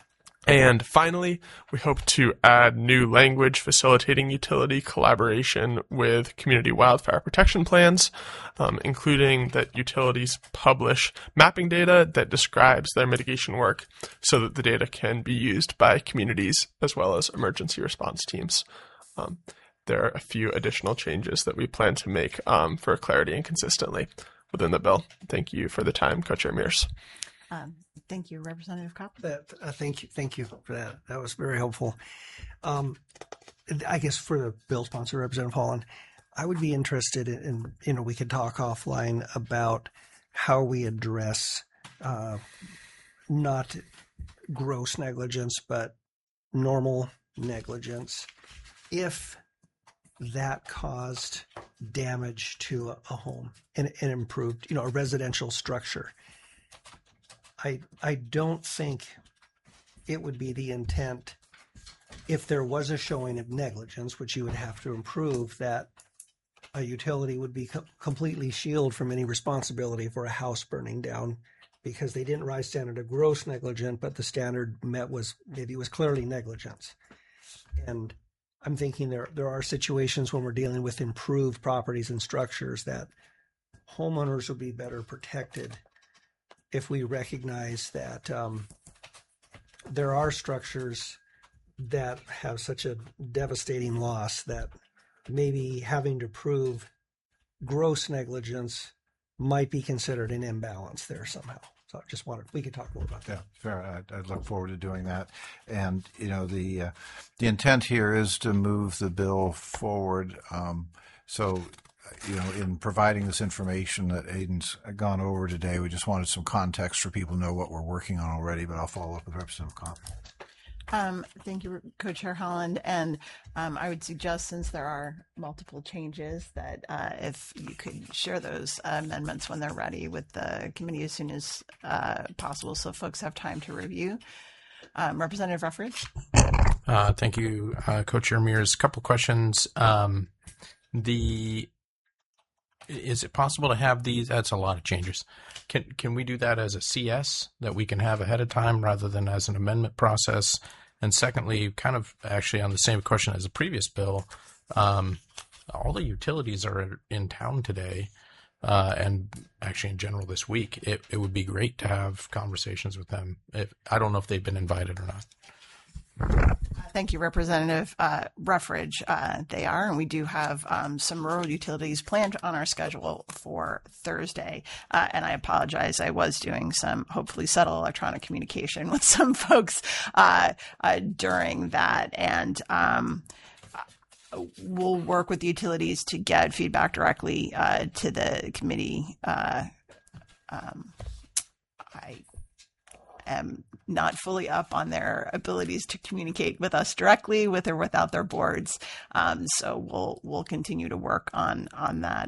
And finally, we hope to add new language facilitating utility collaboration with community wildfire protection plans, including that utilities publish mapping data that describes their mitigation work so that the data can be used by communities as well as emergency response teams. There are a few additional changes that we plan to make for clarity and consistently within the bill. Thank you for the time, Co-Chair Mears. Thank you, Representative Kopp. Thank you for that. That was very helpful. I guess for the bill sponsor, Representative Holland, I would be interested in we could talk offline about how we address not gross negligence, but normal negligence if that caused damage to a home and improved, a residential structure. I don't think it would be the intent if there was a showing of negligence, which you would have to improve, that a utility would be completely shielded from any responsibility for a house burning down because they didn't rise standard of gross negligence, but the standard met was clearly negligence. And I'm thinking there are situations when we're dealing with improved properties and structures that homeowners will be better protected if we recognize that there are structures that have such a devastating loss that maybe having to prove gross negligence might be considered an imbalance there somehow. So I just we could talk more about that. Yeah, fair. I'd look forward to doing that. And, the intent here is to move the bill forward. In providing this information that Aiden's gone over today, we just wanted some context for people to know what we're working on already, but I'll follow up with Representative Kopp. Thank you, Co-Chair Holland. And I would suggest, since there are multiple changes, that if you could share those amendments when they're ready with the committee as soon as possible so folks have time to review. Representative Ruffridge. Thank you, Co-Chair Mears. A couple questions. Is it possible to have these? That's a lot of changes. Can we do that as a CS that we can have ahead of time rather than as an amendment process? And secondly, kind of actually on the same question as the previous bill, all the utilities are in town today, and actually in general this week. It would be great to have conversations with them. I don't know if they've been invited or not. Thank you, Representative Ruffridge. They are, and we do have some rural utilities planned on our schedule for Thursday. And I apologize. I was doing some hopefully subtle electronic communication with some folks during that. And we'll work with the utilities to get feedback directly to the committee. I am not fully up on their abilities to communicate with us directly, with or without their boards. So we'll continue to work on that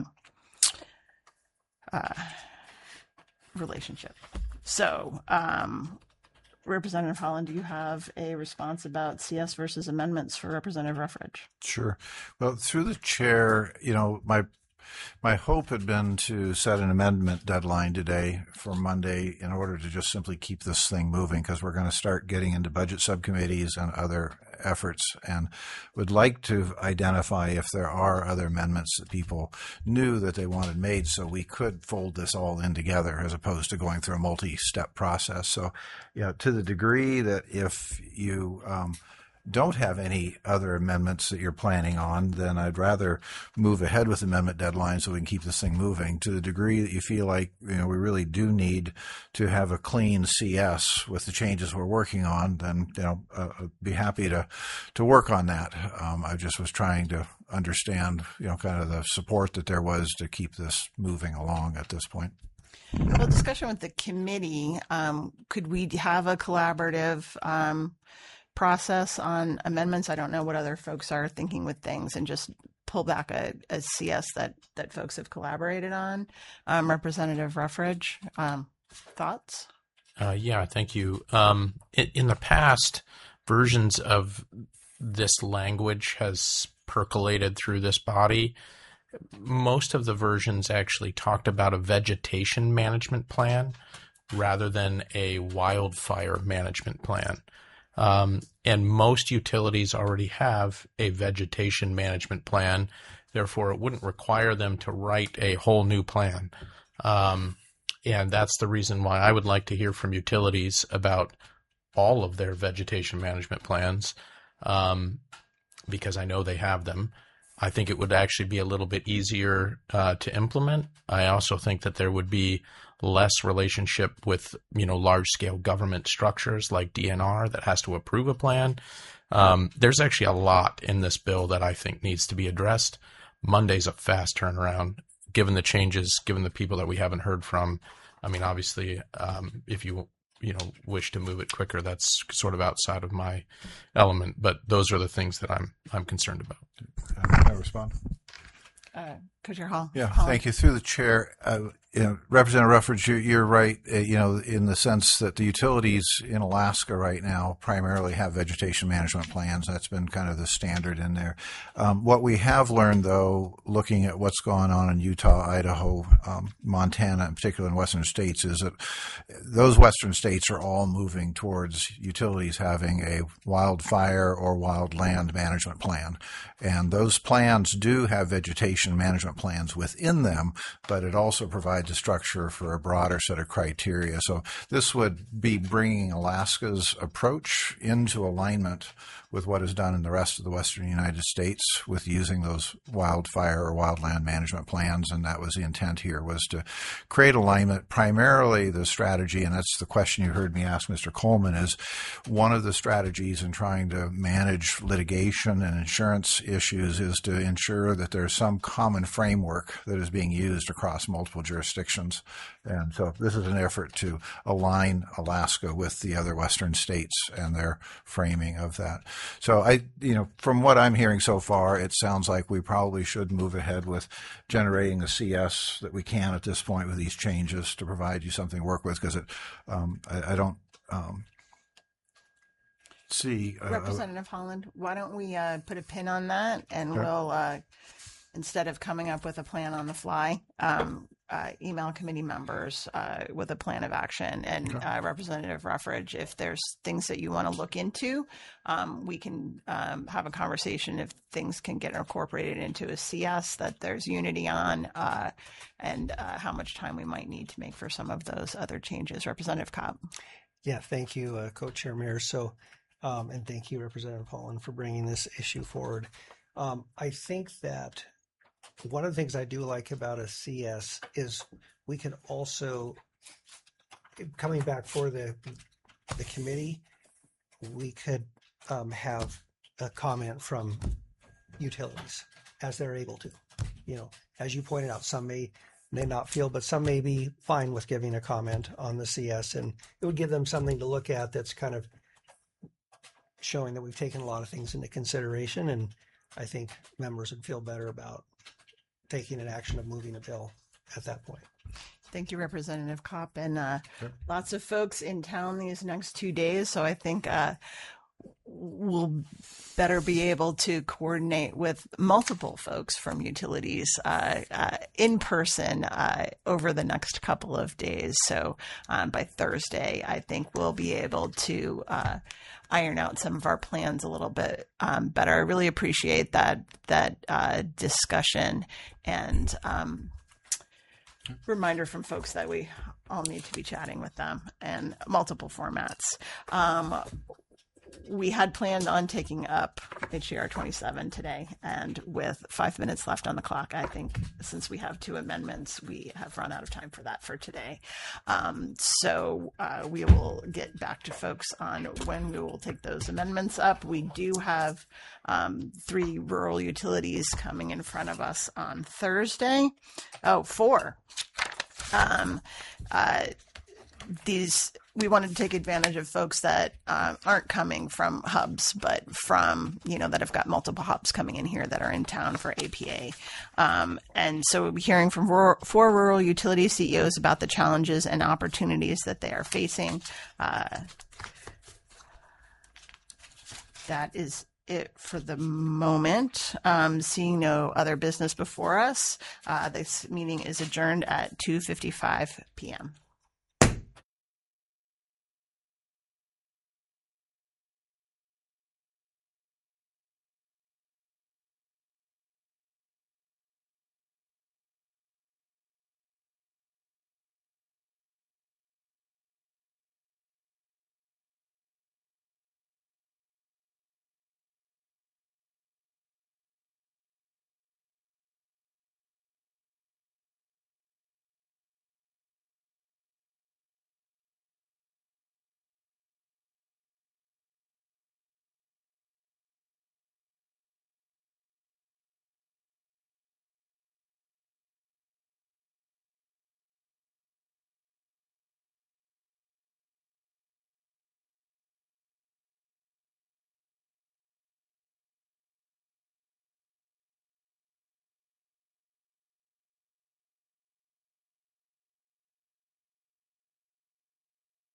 relationship. So, Representative Holland, do you have a response about CS versus amendments for Representative Ruffridge? Sure. Well, through the chair, my hope had been to set an amendment deadline today for Monday in order to just simply keep this thing moving, because we're going to start getting into budget subcommittees and other efforts, and would like to identify if there are other amendments that people knew that they wanted made, so we could fold this all in together as opposed to going through a multi-step process. So, to the degree that if you don't have any other amendments that you're planning on, then I'd rather move ahead with amendment deadlines so we can keep this thing moving. To the degree that you feel like we really do need to have a clean CS with the changes we're working on, then I'd be happy to work on that. I just was trying to understand kind of the support that there was to keep this moving along at this point. Well, discussion with the committee, could we have a collaborative process on amendments? I don't know what other folks are thinking with things, and just pull back a CS that folks have collaborated on. Representative Ruffridge, thoughts? Yeah, thank you. In the past, versions of this language has percolated through this body. Most of the versions actually talked about a vegetation management plan rather than a wildfire management plan. And most utilities already have a vegetation management plan. Therefore, it wouldn't require them to write a whole new plan. And that's the reason why I would like to hear from utilities about all of their vegetation management plans, because I know they have them. I think it would actually be a little bit easier to implement. I also think that there would be less relationship with, large-scale government structures like DNR that has to approve a plan. There's actually a lot in this bill that I think needs to be addressed. Monday's a fast turnaround, given the changes, given the people that we haven't heard from. I mean, obviously, if you wish to move it quicker, that's sort of outside of my element. But those are the things that I'm concerned about. Can I respond? Co-Chair Hall. Yeah, thank you. Through the chair, Representative Ruffridge, you're right, in the sense that the utilities in Alaska right now primarily have vegetation management plans. That's been kind of the standard in there. What we have learned, though, looking at what's going on in Utah, Idaho, Montana, in particular in western states, is that those western states are all moving towards utilities having a wildfire or wildland management plan. And those plans do have vegetation management plans within them, but it also provides a structure for a broader set of criteria. So this would be bringing Alaska's approach into alignment with what is done in the rest of the western United States with using those wildfire or wildland management plans. And that was the intent here, was to create alignment. Primarily the strategy, and that's the question you heard me ask Mr. Coleman, is one of the strategies in trying to manage litigation and insurance issues is to ensure that there's some common framework that is being used across multiple jurisdictions. And so this is an effort to align Alaska with the other western states and their framing of that. So from what I'm hearing so far, it sounds like we probably should move ahead with generating a CS that we can at this point with these changes to provide you something to work with, because I don't see. Representative Holland, why don't we put a pin on that, and Sure. we'll, instead of coming up with a plan on the fly, email committee members with a plan of action. And Representative Ruffridge, if there's things that you want to look into, we can have a conversation if things can get incorporated into a CS that there's unity on, and how much time we might need to make for some of those other changes. Representative Cobb. Yeah, thank you, Co-Chair Mears. So, and thank you, Representative Holland, for bringing this issue forward. I think that one of the things I do like about a CS is we can also, coming back for the committee, we could have a comment from utilities as they're able to. As you pointed out, some may may not feel, but some may be fine with giving a comment on the CS, and it would give them something to look at that's kind of showing that we've taken a lot of things into consideration, and I think members would feel better about taking an action of moving a bill at that point. Thank you, Representative Kopp, and lots of folks in town these next 2 days, so I think we'll better be able to coordinate with multiple folks from utilities in person over the next couple of days. So by Thursday, I think we'll be able to iron out some of our plans a little bit better. I really appreciate that discussion and reminder from folks that we all need to be chatting with them and multiple formats. We had planned on taking up HJR 27 today, and with 5 minutes left on the clock, I think since we have 2 amendments, we have run out of time for that for today. So we will get back to folks on when we will take those amendments up. We do have 3 rural utilities coming in front of us on Thursday. Oh, 4. We wanted to take advantage of folks that aren't coming from hubs, but from, that have got multiple hubs coming in here that are in town for APA. And so we'll be hearing from 4 rural utility CEOs about the challenges and opportunities that they are facing. That is it for the moment. Seeing no other business before us, this meeting is adjourned at 2:55 p.m.